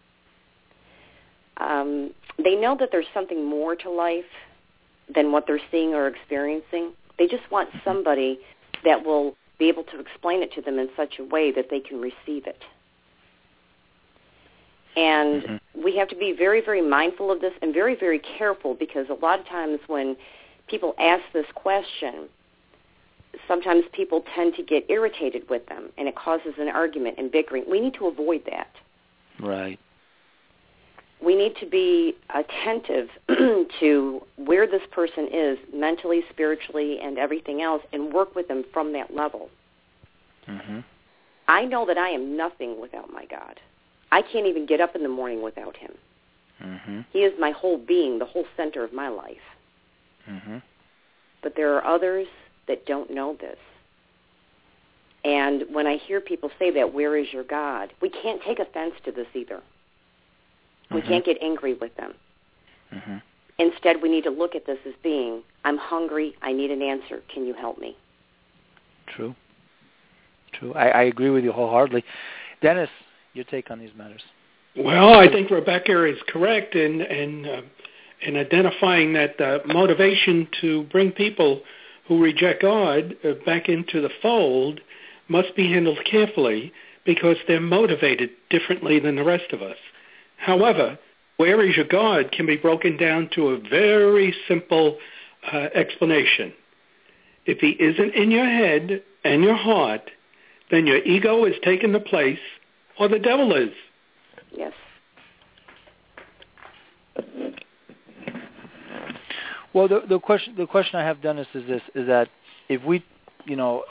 Speaker 5: Um, they know that there's something more to life than what they're seeing or experiencing. They just want somebody that will be able to explain it to them in such a way that they can receive it. And mm-hmm. we have to be very, very mindful of this and very, very careful, because a lot of times when people ask this question, sometimes people tend to get irritated with them, and it causes an argument and bickering. We need to avoid that.
Speaker 2: Right.
Speaker 5: we need to be attentive to where this person is mentally, spiritually, and everything else, and work with them from that level.
Speaker 2: Mm-hmm.
Speaker 5: I know that I am nothing without my God. I can't even get up in the morning without him.
Speaker 2: Mm-hmm.
Speaker 5: He is my whole being, the whole center of my life.
Speaker 2: Mm-hmm.
Speaker 5: But there are others that don't know this. And when I hear people say that, where is your God? We can't take offense to this either. We
Speaker 2: Mm-hmm.
Speaker 5: can't get angry with them.
Speaker 2: Mm-hmm.
Speaker 5: Instead, we need to look at this as being, I'm hungry, I need an answer, can you help me?
Speaker 2: True. True. I, I agree with you wholeheartedly. Dennis, your take on these matters.
Speaker 3: Well, I think Rebecca is correct in in, uh, in identifying that uh, motivation to bring people who reject God uh, back into the fold must be handled carefully because they're motivated differently than the rest of us. However, where is your God can be broken down to a very simple uh, explanation. If he isn't in your head and your heart, then your ego is taking the place, or the devil is.
Speaker 5: Yes.
Speaker 2: Well, the, the question the question I have, Dennis, is this: is that if we, you know,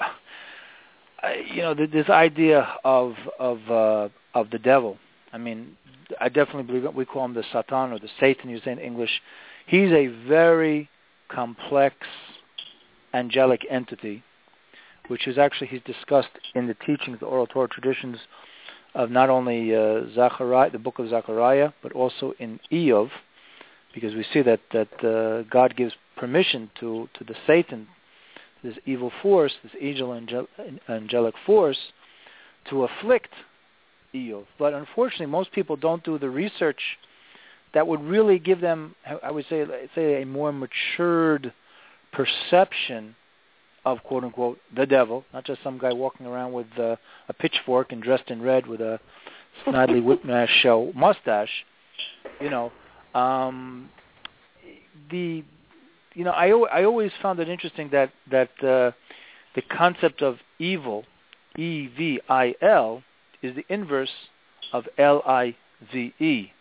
Speaker 2: I, you know, this idea of of uh, of the devil. I mean, I definitely believe it. We call him the Satan or the Satan. You say in English. He's a very complex angelic entity, which is actually he's discussed in the teachings, the oral Torah traditions of not only uh, Zechariah, the book of Zechariah, but also in Eov, because we see that that uh, God gives permission to, to the Satan, this evil force, this evil angel, angelic force, to afflict Eov. But unfortunately, most people don't do the research that would really give them, I would say, say a more matured perception of quote unquote the devil, not just some guy walking around with uh, a pitchfork and dressed in red with a Snidely Whiplash show mustache. You know, um, the you know I I always found it interesting that that uh, the concept of evil, E V I L, is the inverse of L I V E,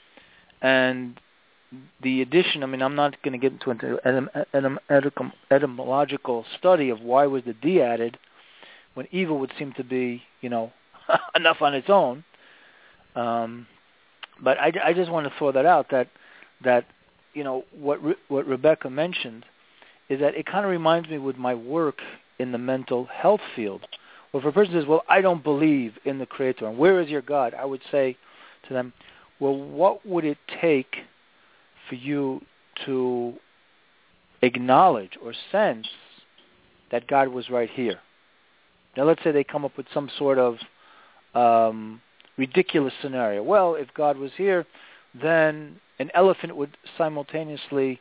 Speaker 2: and the addition, I mean, I'm not going to get into an etym- etym- etymological study of why was the D added when evil would seem to be, you know, enough on its own. Um, but I, I just want to throw that out, that, that you know, what Re- what Rebecca mentioned is that it kind of reminds me with my work in the mental health field. Well, if a person says, well, I don't believe in the Creator, and where is your God? I would say to them, well, what would it take for you to acknowledge or sense that God was right here? Now, let's say they come up with some sort of um, ridiculous scenario. Well, if God was here, then an elephant would simultaneously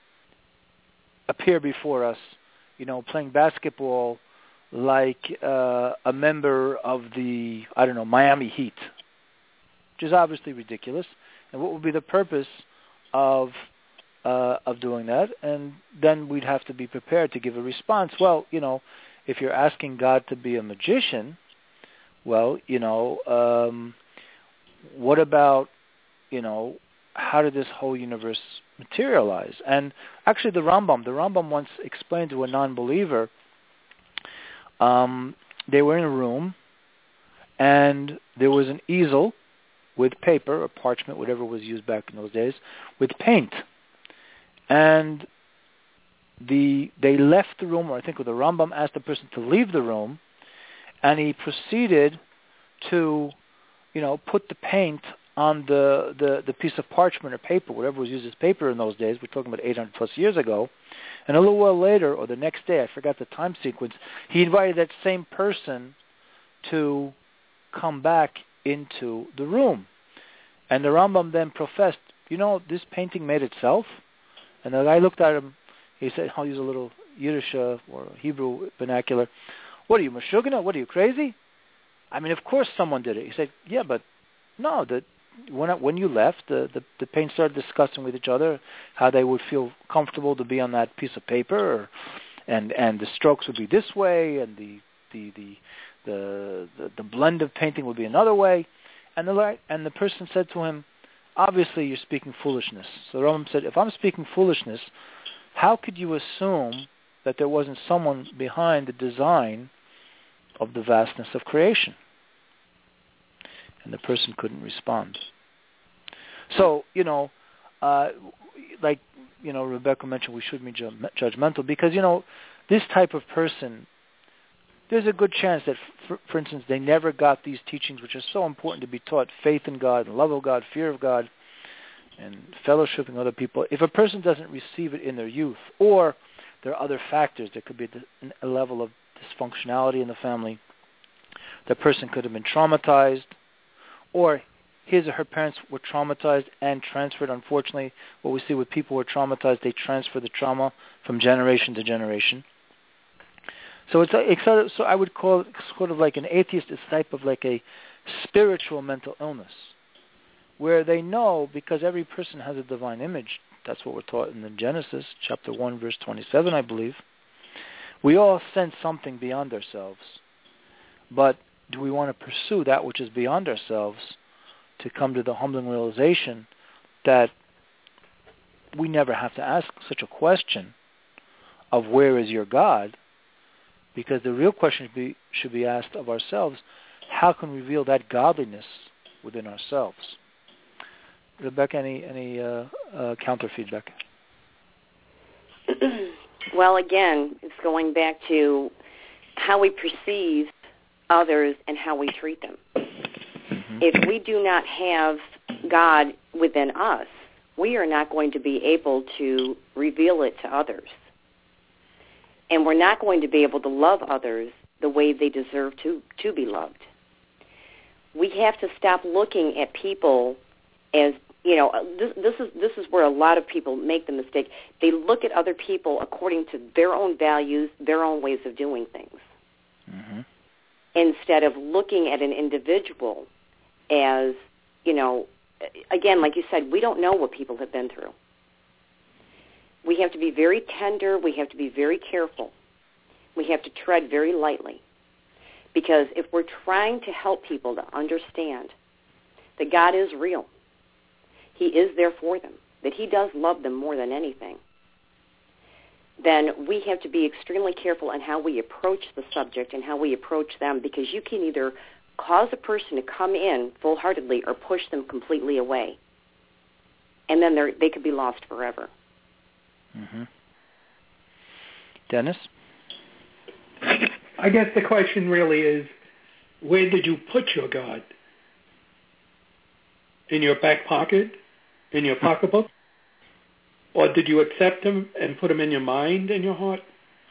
Speaker 2: appear before us, you know, playing basketball like uh, a member of the, I don't know, Miami Heat, which is obviously ridiculous. And what would be the purpose of uh, of doing that? And then we'd have to be prepared to give a response. Well, you know, if you're asking God to be a magician, well, you know, um, what about, you know, how did this whole universe materialize? And actually the Rambam, the Rambam once explained to a non-believer, um, they were in a room and there was an easel with paper or parchment, whatever was used back in those days, with paint. And the they left the room, or I think the Rambam asked the person to leave the room, and he proceeded to, you know, put the paint on the, the, the piece of parchment or paper, whatever was used as paper in those days. We're talking about eight hundred plus years ago. And a little while later, or the next day, I forgot the time sequence, he invited that same person to come back into the room. And the Rambam then professed, you know, this painting made itself? And the guy looked at him, he said, I'll use a little Yiddish uh, or Hebrew vernacular, what are you, Meshuggah? What are you, crazy? I mean, of course someone did it. He said, yeah, but no, the, when, when you left, the, the, the paint started discussing with each other how they would feel comfortable to be on that piece of paper, or, and and the strokes would be this way, and the the the the, the, the blend of painting would be another way. And the and the person said to him, obviously you're speaking foolishness. So the Rambam said, if I'm speaking foolishness, how could you assume that there wasn't someone behind the design of the vastness of creation? And the person couldn't respond. So, you know, uh, like, you know, Rebecca mentioned we shouldn't be ju- judgmental because, you know, this type of person, there's a good chance that, for, for instance, they never got these teachings which are so important to be taught, faith in God, and love of God, fear of God, and fellowshipping with other people. If a person doesn't receive it in their youth, or there are other factors, there could be a level of dysfunctionality in the family, the person could have been traumatized, or his or her parents were traumatized and transferred. Unfortunately, what we see with people who are traumatized, they transfer the trauma from generation to generation. So it's, a, it's sort of, so I would call it sort of like an atheist. It's type of like a spiritual mental illness, where they know because every person has a divine image. That's what we're taught in the Genesis, chapter one, verse twenty-seven, I believe. We all sense something beyond ourselves, but do we want to pursue that which is beyond ourselves to come to the humbling realization that we never have to ask such a question of where is your God? Because the real question should be, should be asked of ourselves, how can we reveal that godliness within ourselves? Rebecca, any, any uh, uh, counter feedback?
Speaker 5: Well, again, it's going back to how we perceive others and how we treat them. Mm-hmm. If we do not have God within us, we are not going to be able to reveal it to others. And we're not going to be able to love others the way they deserve to, to be loved. We have to stop looking at people as, you know, this, this is this is where a lot of people make the mistake. They look at other people according to their own values, their own ways of doing things. Mm-hmm. Instead of looking at an individual as, you know, again, like you said, we don't know what people have been through. We have to be very tender. We have to be very careful. We have to tread very lightly. Because if we're trying to help people to understand that God is real, He is there for them, that He does love them more than anything, then we have to be extremely careful in how we approach the subject and how we approach them, because you can either cause a person to come in full-heartedly or push them completely away. And then they could be lost forever.
Speaker 2: Mm-hmm. Dennis?
Speaker 4: I guess the question really is, where did you put your God? In your back pocket? In your pocketbook? Or did you accept Him and put Him in your mind and your heart?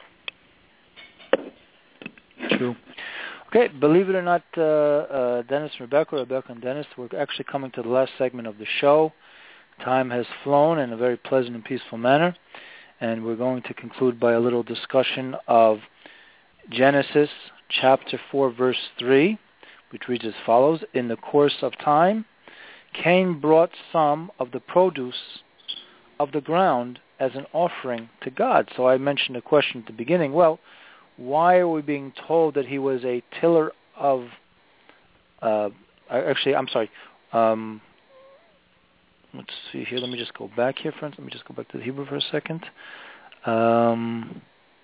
Speaker 2: True. Okay, believe it or not, uh, uh, Dennis and Rebecca, Rebecca and Dennis, we're actually coming to the last segment of the show. Time has flown in a very pleasant and peaceful manner, and we're going to conclude by a little discussion of Genesis chapter four, verse three, which reads as follows: In the course of time, Cain brought some of the produce of the ground as an offering to God. So I mentioned a question at the beginning. Well, why are we being told that he was a tiller of, uh, actually, I'm sorry, um, let's see here, let me just go back here, friends. Let me just go back to the Hebrew for a second. Um,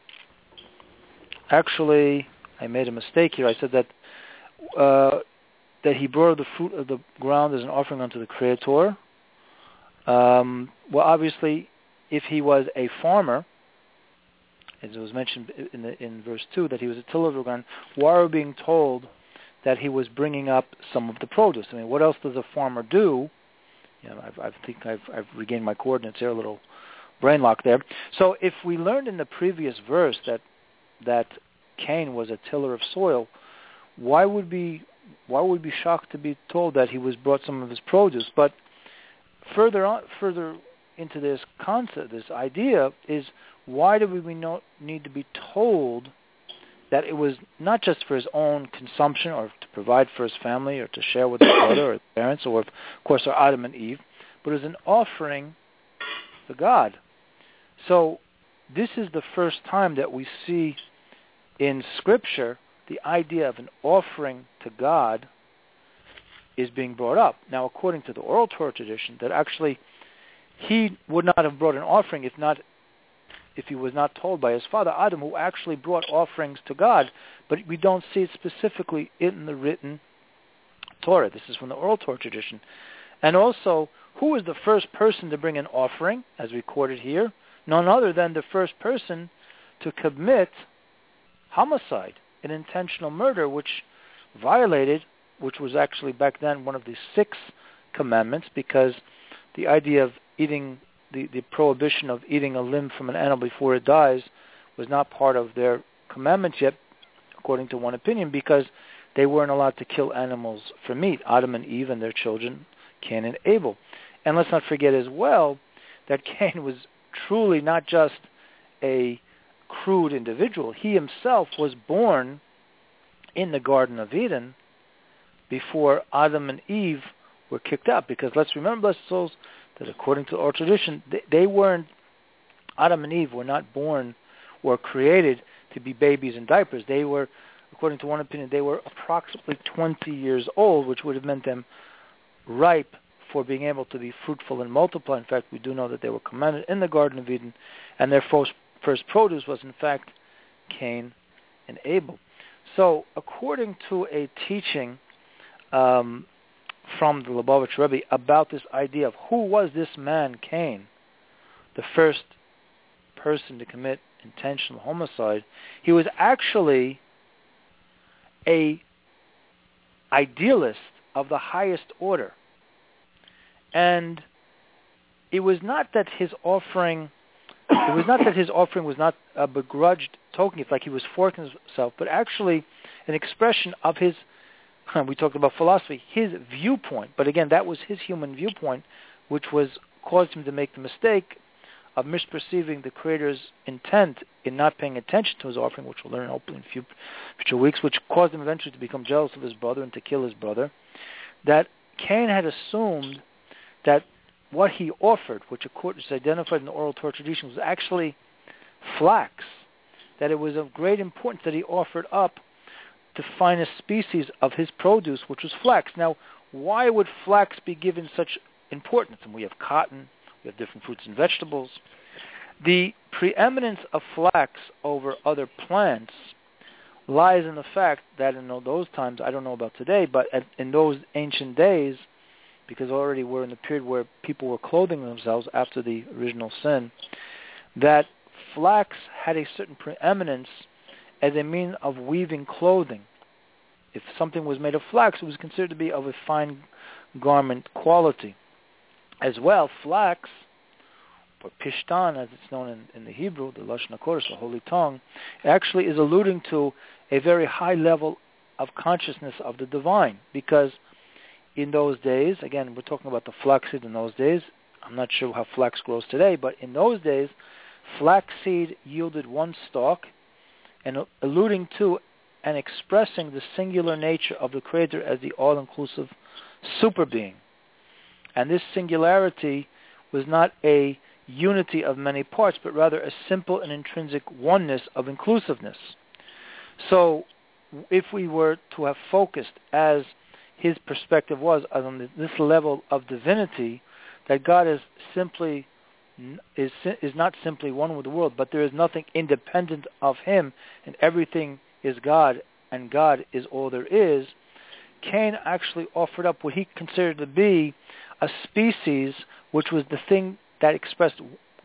Speaker 2: actually, I made a mistake here. I said that uh, that he brought the fruit of the ground as an offering unto the Creator. Um, well, obviously, if he was a farmer, as it was mentioned in, the, in verse two, that he was a tiller of the ground, why are we being told that he was bringing up some of the produce? I mean, what else does a farmer do? You know, I've, I think I've, I've regained my coordinates here, a little brain lock there. So if we learned in the previous verse that that Cain was a tiller of soil, why would be why would we be shocked to be told that he was brought some of his produce? But further on, further into this concept, this idea is, why do we not need to be told that it was not just for his own consumption or to provide for his family or to share with his brother or his parents or, of course, or Adam and Eve, but as an offering to God? So this is the first time that we see in Scripture the idea of an offering to God is being brought up. Now, according to the oral Torah tradition, that actually he would not have brought an offering if not if he was not told by his father Adam, who actually brought offerings to God, but we don't see it specifically in the written Torah. This is from the oral Torah tradition. And also, who was the first person to bring an offering, as recorded here? None other than the first person to commit homicide, an intentional murder, which violated, which was actually back then one of the six commandments, because the idea of eating, the, the prohibition of eating a limb from an animal before it dies was not part of their commandments yet, according to one opinion, because they weren't allowed to kill animals for meat, Adam and Eve and their children, Cain and Abel. And let's not forget as well that Cain was truly not just a crude individual. He himself was born in the Garden of Eden before Adam and Eve were kicked out. Because let's remember, blessed souls, that according to our tradition, they, they weren't, Adam and Eve were not born or created to be babies in diapers. They were, according to one opinion, they were approximately twenty years old, which would have meant them ripe for being able to be fruitful and multiply. In fact, we do know that they were commanded in the Garden of Eden, and their first, first produce was, in fact, Cain and Abel. So, according to a teaching um, from the Lubavitch Rebbe about this idea of who was this man, Cain, the first person to commit intentional homicide, he was actually a idealist of the highest order. And it was not that his offering, it was not that his offering was not a begrudged token, it's like he was forcing himself, but actually an expression of his, we talked about philosophy, his viewpoint. But again, that was his human viewpoint, which was caused him to make the mistake of misperceiving the Creator's intent in not paying attention to his offering, which we'll learn hopefully in a few future weeks, which caused him eventually to become jealous of his brother and to kill his brother. That Cain had assumed that what he offered, which of course is identified in the oral Torah tradition, was actually flax, that it was of great importance that he offered up the finest species of his produce, which was flax. Now, why would flax be given such importance? And we have cotton, we have different fruits and vegetables. The preeminence of flax over other plants lies in the fact that in those times, I don't know about today, but at, in those ancient days, because already we're in the period where people were clothing themselves after the original sin, that flax had a certain preeminence as a mean of weaving clothing. If something was made of flax, it was considered to be of a fine garment quality. As well, flax, or pishtan, as it's known in, in the Hebrew, the Lashon HaKodesh, the Holy Tongue, actually is alluding to a very high level of consciousness of the divine, because in those days, again, we're talking about the flaxseed in those days. I'm not sure how flax grows today, but in those days, flaxseed yielded one stalk, and alluding to and expressing the singular nature of the Creator as the all-inclusive super being. And this singularity was not a unity of many parts, but rather a simple and intrinsic oneness of inclusiveness. So if we were to have focused, as his perspective was, on this level of divinity, that God is simply is is not simply one with the world, but there is nothing independent of him, and everything is God, and God is all there is, Cain actually offered up what he considered to be a species which was the thing that expressed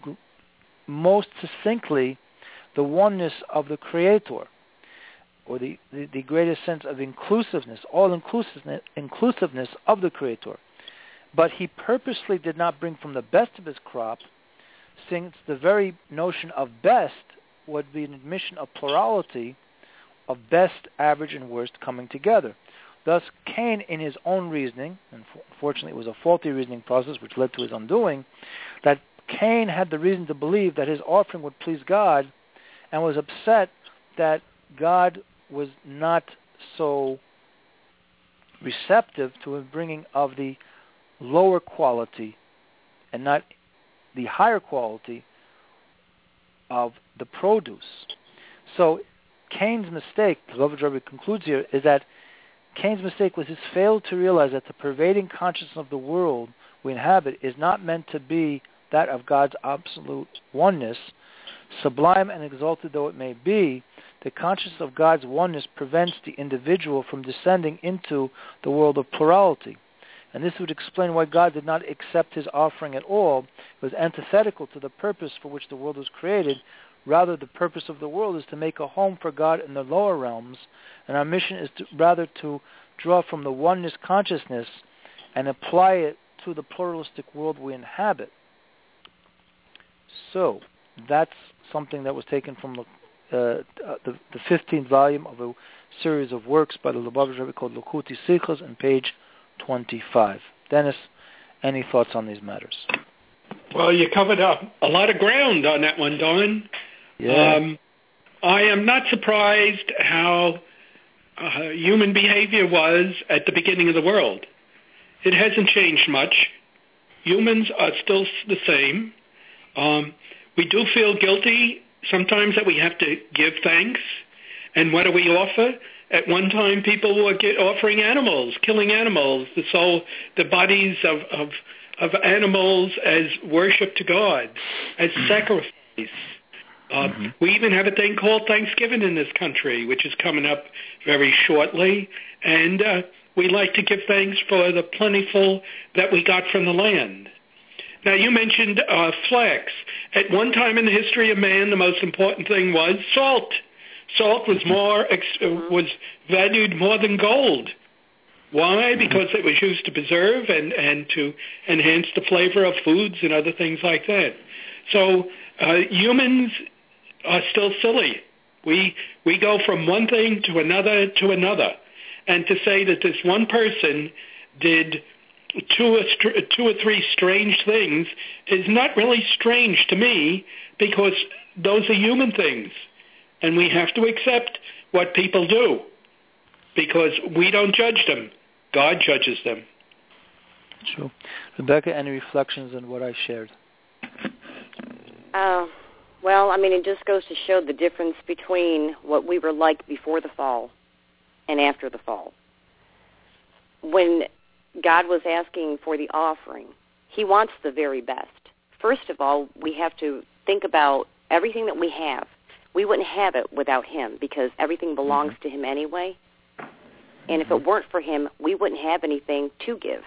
Speaker 2: most succinctly the oneness of the Creator, or the, the, the greatest sense of inclusiveness, all-inclusiveness inclusiveness of the Creator. But he purposely did not bring from the best of his crop, since the very notion of best would be an admission of plurality, of best, average, and worst coming together. Thus, Cain, in his own reasoning, and unfortunately it was a faulty reasoning process which led to his undoing, that Cain had the reason to believe that his offering would please God, and was upset that God was not so receptive to a bringing of the lower quality and not the higher quality of the produce. So Cain's mistake, the Lubavitch Rebbe concludes here, is that Cain's mistake was his failure to realize that the pervading consciousness of the world we inhabit is not meant to be that of God's absolute oneness. Sublime and exalted though it may be, the consciousness of God's oneness prevents the individual from descending into the world of plurality. And this would explain why God did not accept his offering at all. It was antithetical to the purpose for which the world was created. Rather, the purpose of the world is to make a home for God in the lower realms, and our mission is to, rather to draw from the oneness consciousness and apply it to the pluralistic world we inhabit. So, that's something that was taken from the, uh, the, the fifteenth volume of a series of works by the Lubavitch Rebbe called Likutei Sichos, on page twenty-five. Dennis, any thoughts on these matters?
Speaker 3: Well, you covered up a lot of ground on that one, Don.
Speaker 2: Yeah.
Speaker 3: Um, I am not surprised how uh, human behavior was at the beginning of the world. It hasn't changed much. Humans are still the same. Um, we do feel guilty sometimes that we have to give thanks. And what do we offer? At one time, people were get, offering animals, killing animals, the soul, the bodies of, of, of animals as worship to God, as sacrifice. Uh, mm-hmm. We even have a thing called Thanksgiving in this country, which is coming up very shortly. And uh, we like to give thanks for the plentiful that we got from the land. Now, you mentioned uh, flax. At one time in the history of man, the most important thing was salt. Salt was more ex- was valued more than gold. Why? Because it was used to preserve and, and to enhance the flavor of foods and other things like that. So uh, humans are still silly. We we go from one thing to another to another. And to say that this one person did two or, st- two or three strange things is not really strange to me, because those are human things. And we have to accept what people do, because we don't judge them. God judges them.
Speaker 2: True. Rebecca, any reflections on what I shared?
Speaker 5: Uh, well, I mean, it just goes to show the difference between what we were like before the fall and after the fall. When God was asking for the offering, he wants the very best. First of all, we have to think about everything that we have. We wouldn't have it without him, because everything belongs mm-hmm. to him anyway. And if it weren't for him, we wouldn't have anything to give.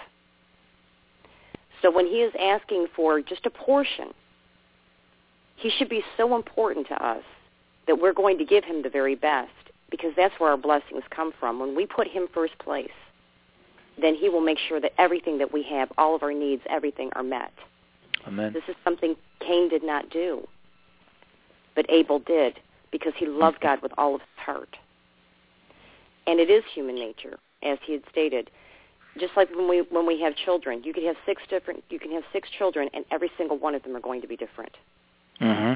Speaker 5: So when he is asking for just a portion, he should be so important to us that we're going to give him the very best, because that's where our blessings come from. When we put him first place, then he will make sure that everything that we have, all of our needs, everything are met.
Speaker 2: Amen.
Speaker 5: This is something Cain did not do, but Abel did, because he loved God with all of his heart. And it is human nature, as he had stated. Just like when we when we have children, you could have six different. You can have six children, and every single one of them are going to be different.
Speaker 2: Mm-hmm.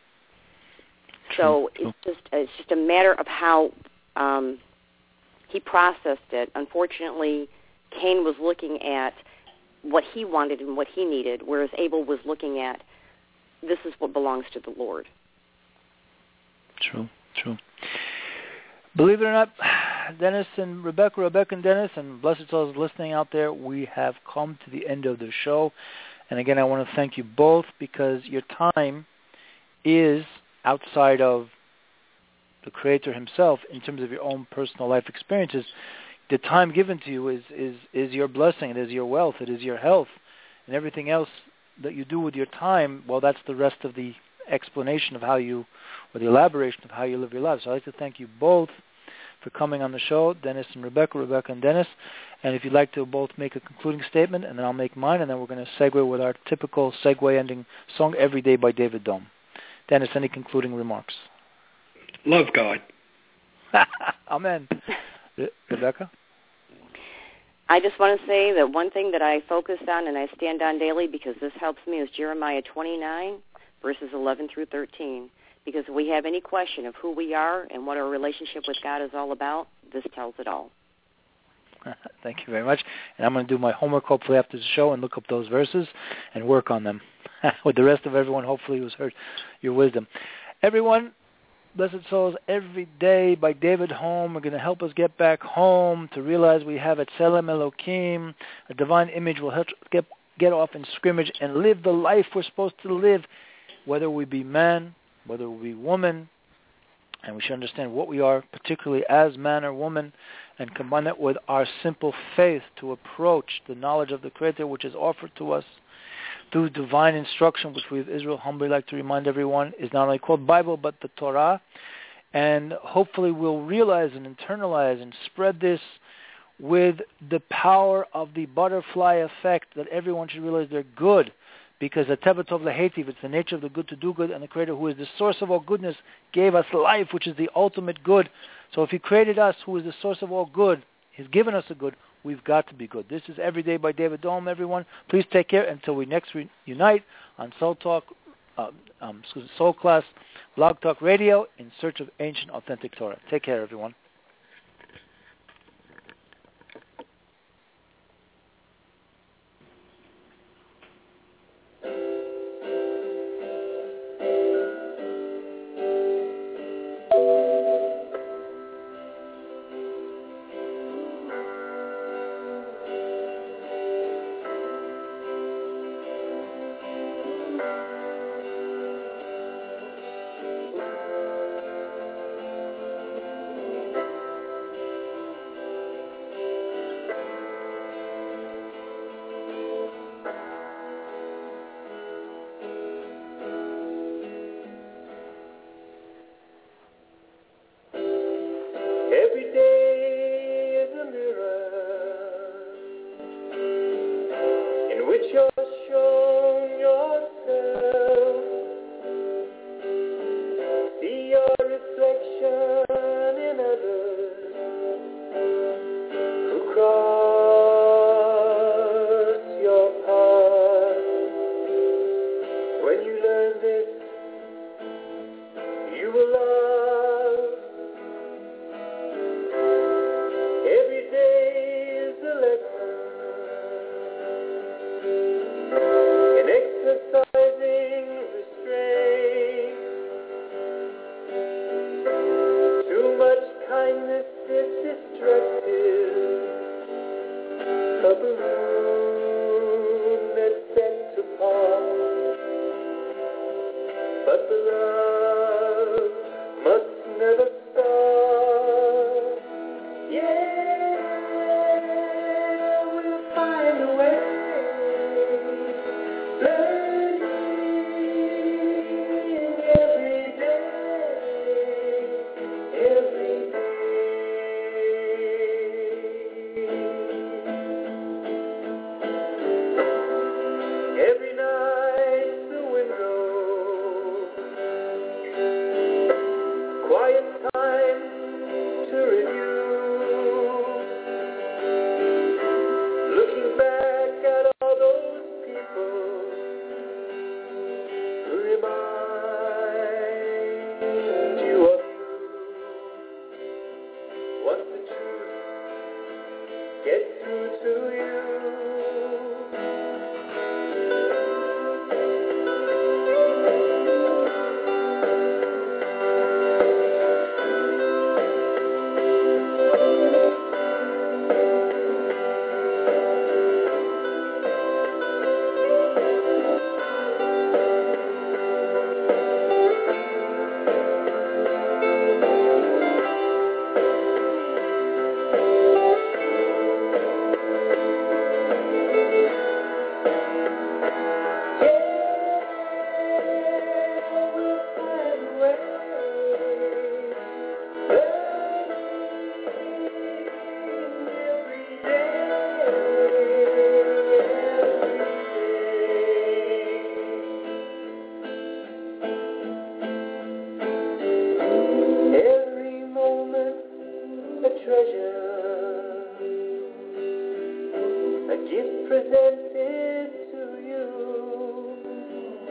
Speaker 5: So
Speaker 2: True.
Speaker 5: it's just it's just a matter of how um, he processed it. Unfortunately, Cain was looking at what he wanted and what he needed, whereas Abel was looking at, this is what belongs to the Lord.
Speaker 2: True, true. Believe it or not, Dennis and Rebecca, Rebecca and Dennis, and blessed souls listening out there, we have come to the end of the show. And again, I want to thank you both, because your time is outside of the Creator himself in terms of your own personal life experiences. The time given to you is, is, is your blessing. It is your wealth. It is your health. And everything else that you do with your time, well, that's the rest of the explanation of how you, or the elaboration of how you live your life. So I'd like to thank you both for coming on the show, Dennis and Rebecca, Rebecca and Dennis. And if you'd like to both make a concluding statement, and then I'll make mine, and then we're going to segue with our typical segue ending song, Every Day by David Dome. Dennis, any concluding remarks?
Speaker 3: Love God.
Speaker 2: Amen. Re- Rebecca?
Speaker 5: I just want to say that one thing that I focus on and I stand on daily, because this helps me, is Jeremiah twenty-nine, verses eleven through thirteen. Because if we have any question of who we are and what our relationship with God is all about, this tells it all.
Speaker 2: Thank you very much. And I'm going to do my homework hopefully after the show and look up those verses and work on them with the rest of everyone, hopefully, who's heard your wisdom. Everyone, Blessed Souls every day by David Home are going to help us get back home, to realize we have a Tselem Elohim, a divine image will help get, get off in scrimmage and live the life we're supposed to live, whether we be man, whether we be woman, and we should understand what we are, particularly as man or woman, and combine it with our simple faith to approach the knowledge of the Creator which is offered to us through divine instruction, which we of Israel humbly like to remind everyone is not only called Bible but the Torah. And hopefully we'll realize and internalize and spread this with the power of the butterfly effect, that everyone should realize they're good, because the Teva Tov Lehetiv, it's the nature of the good to do good, and the Creator, who is the source of all goodness, gave us life, which is the ultimate good. So if He created us, who is the source of all good, He's given us a good, we've got to be good. This is Every Day by David Dome, everyone. Please take care until we next reunite on Soul Talk, uh, um, Soul Class, Blog Talk Radio, in search of ancient, authentic Torah. Take care, everyone.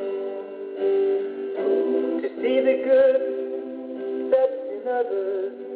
Speaker 6: See the good that's in others.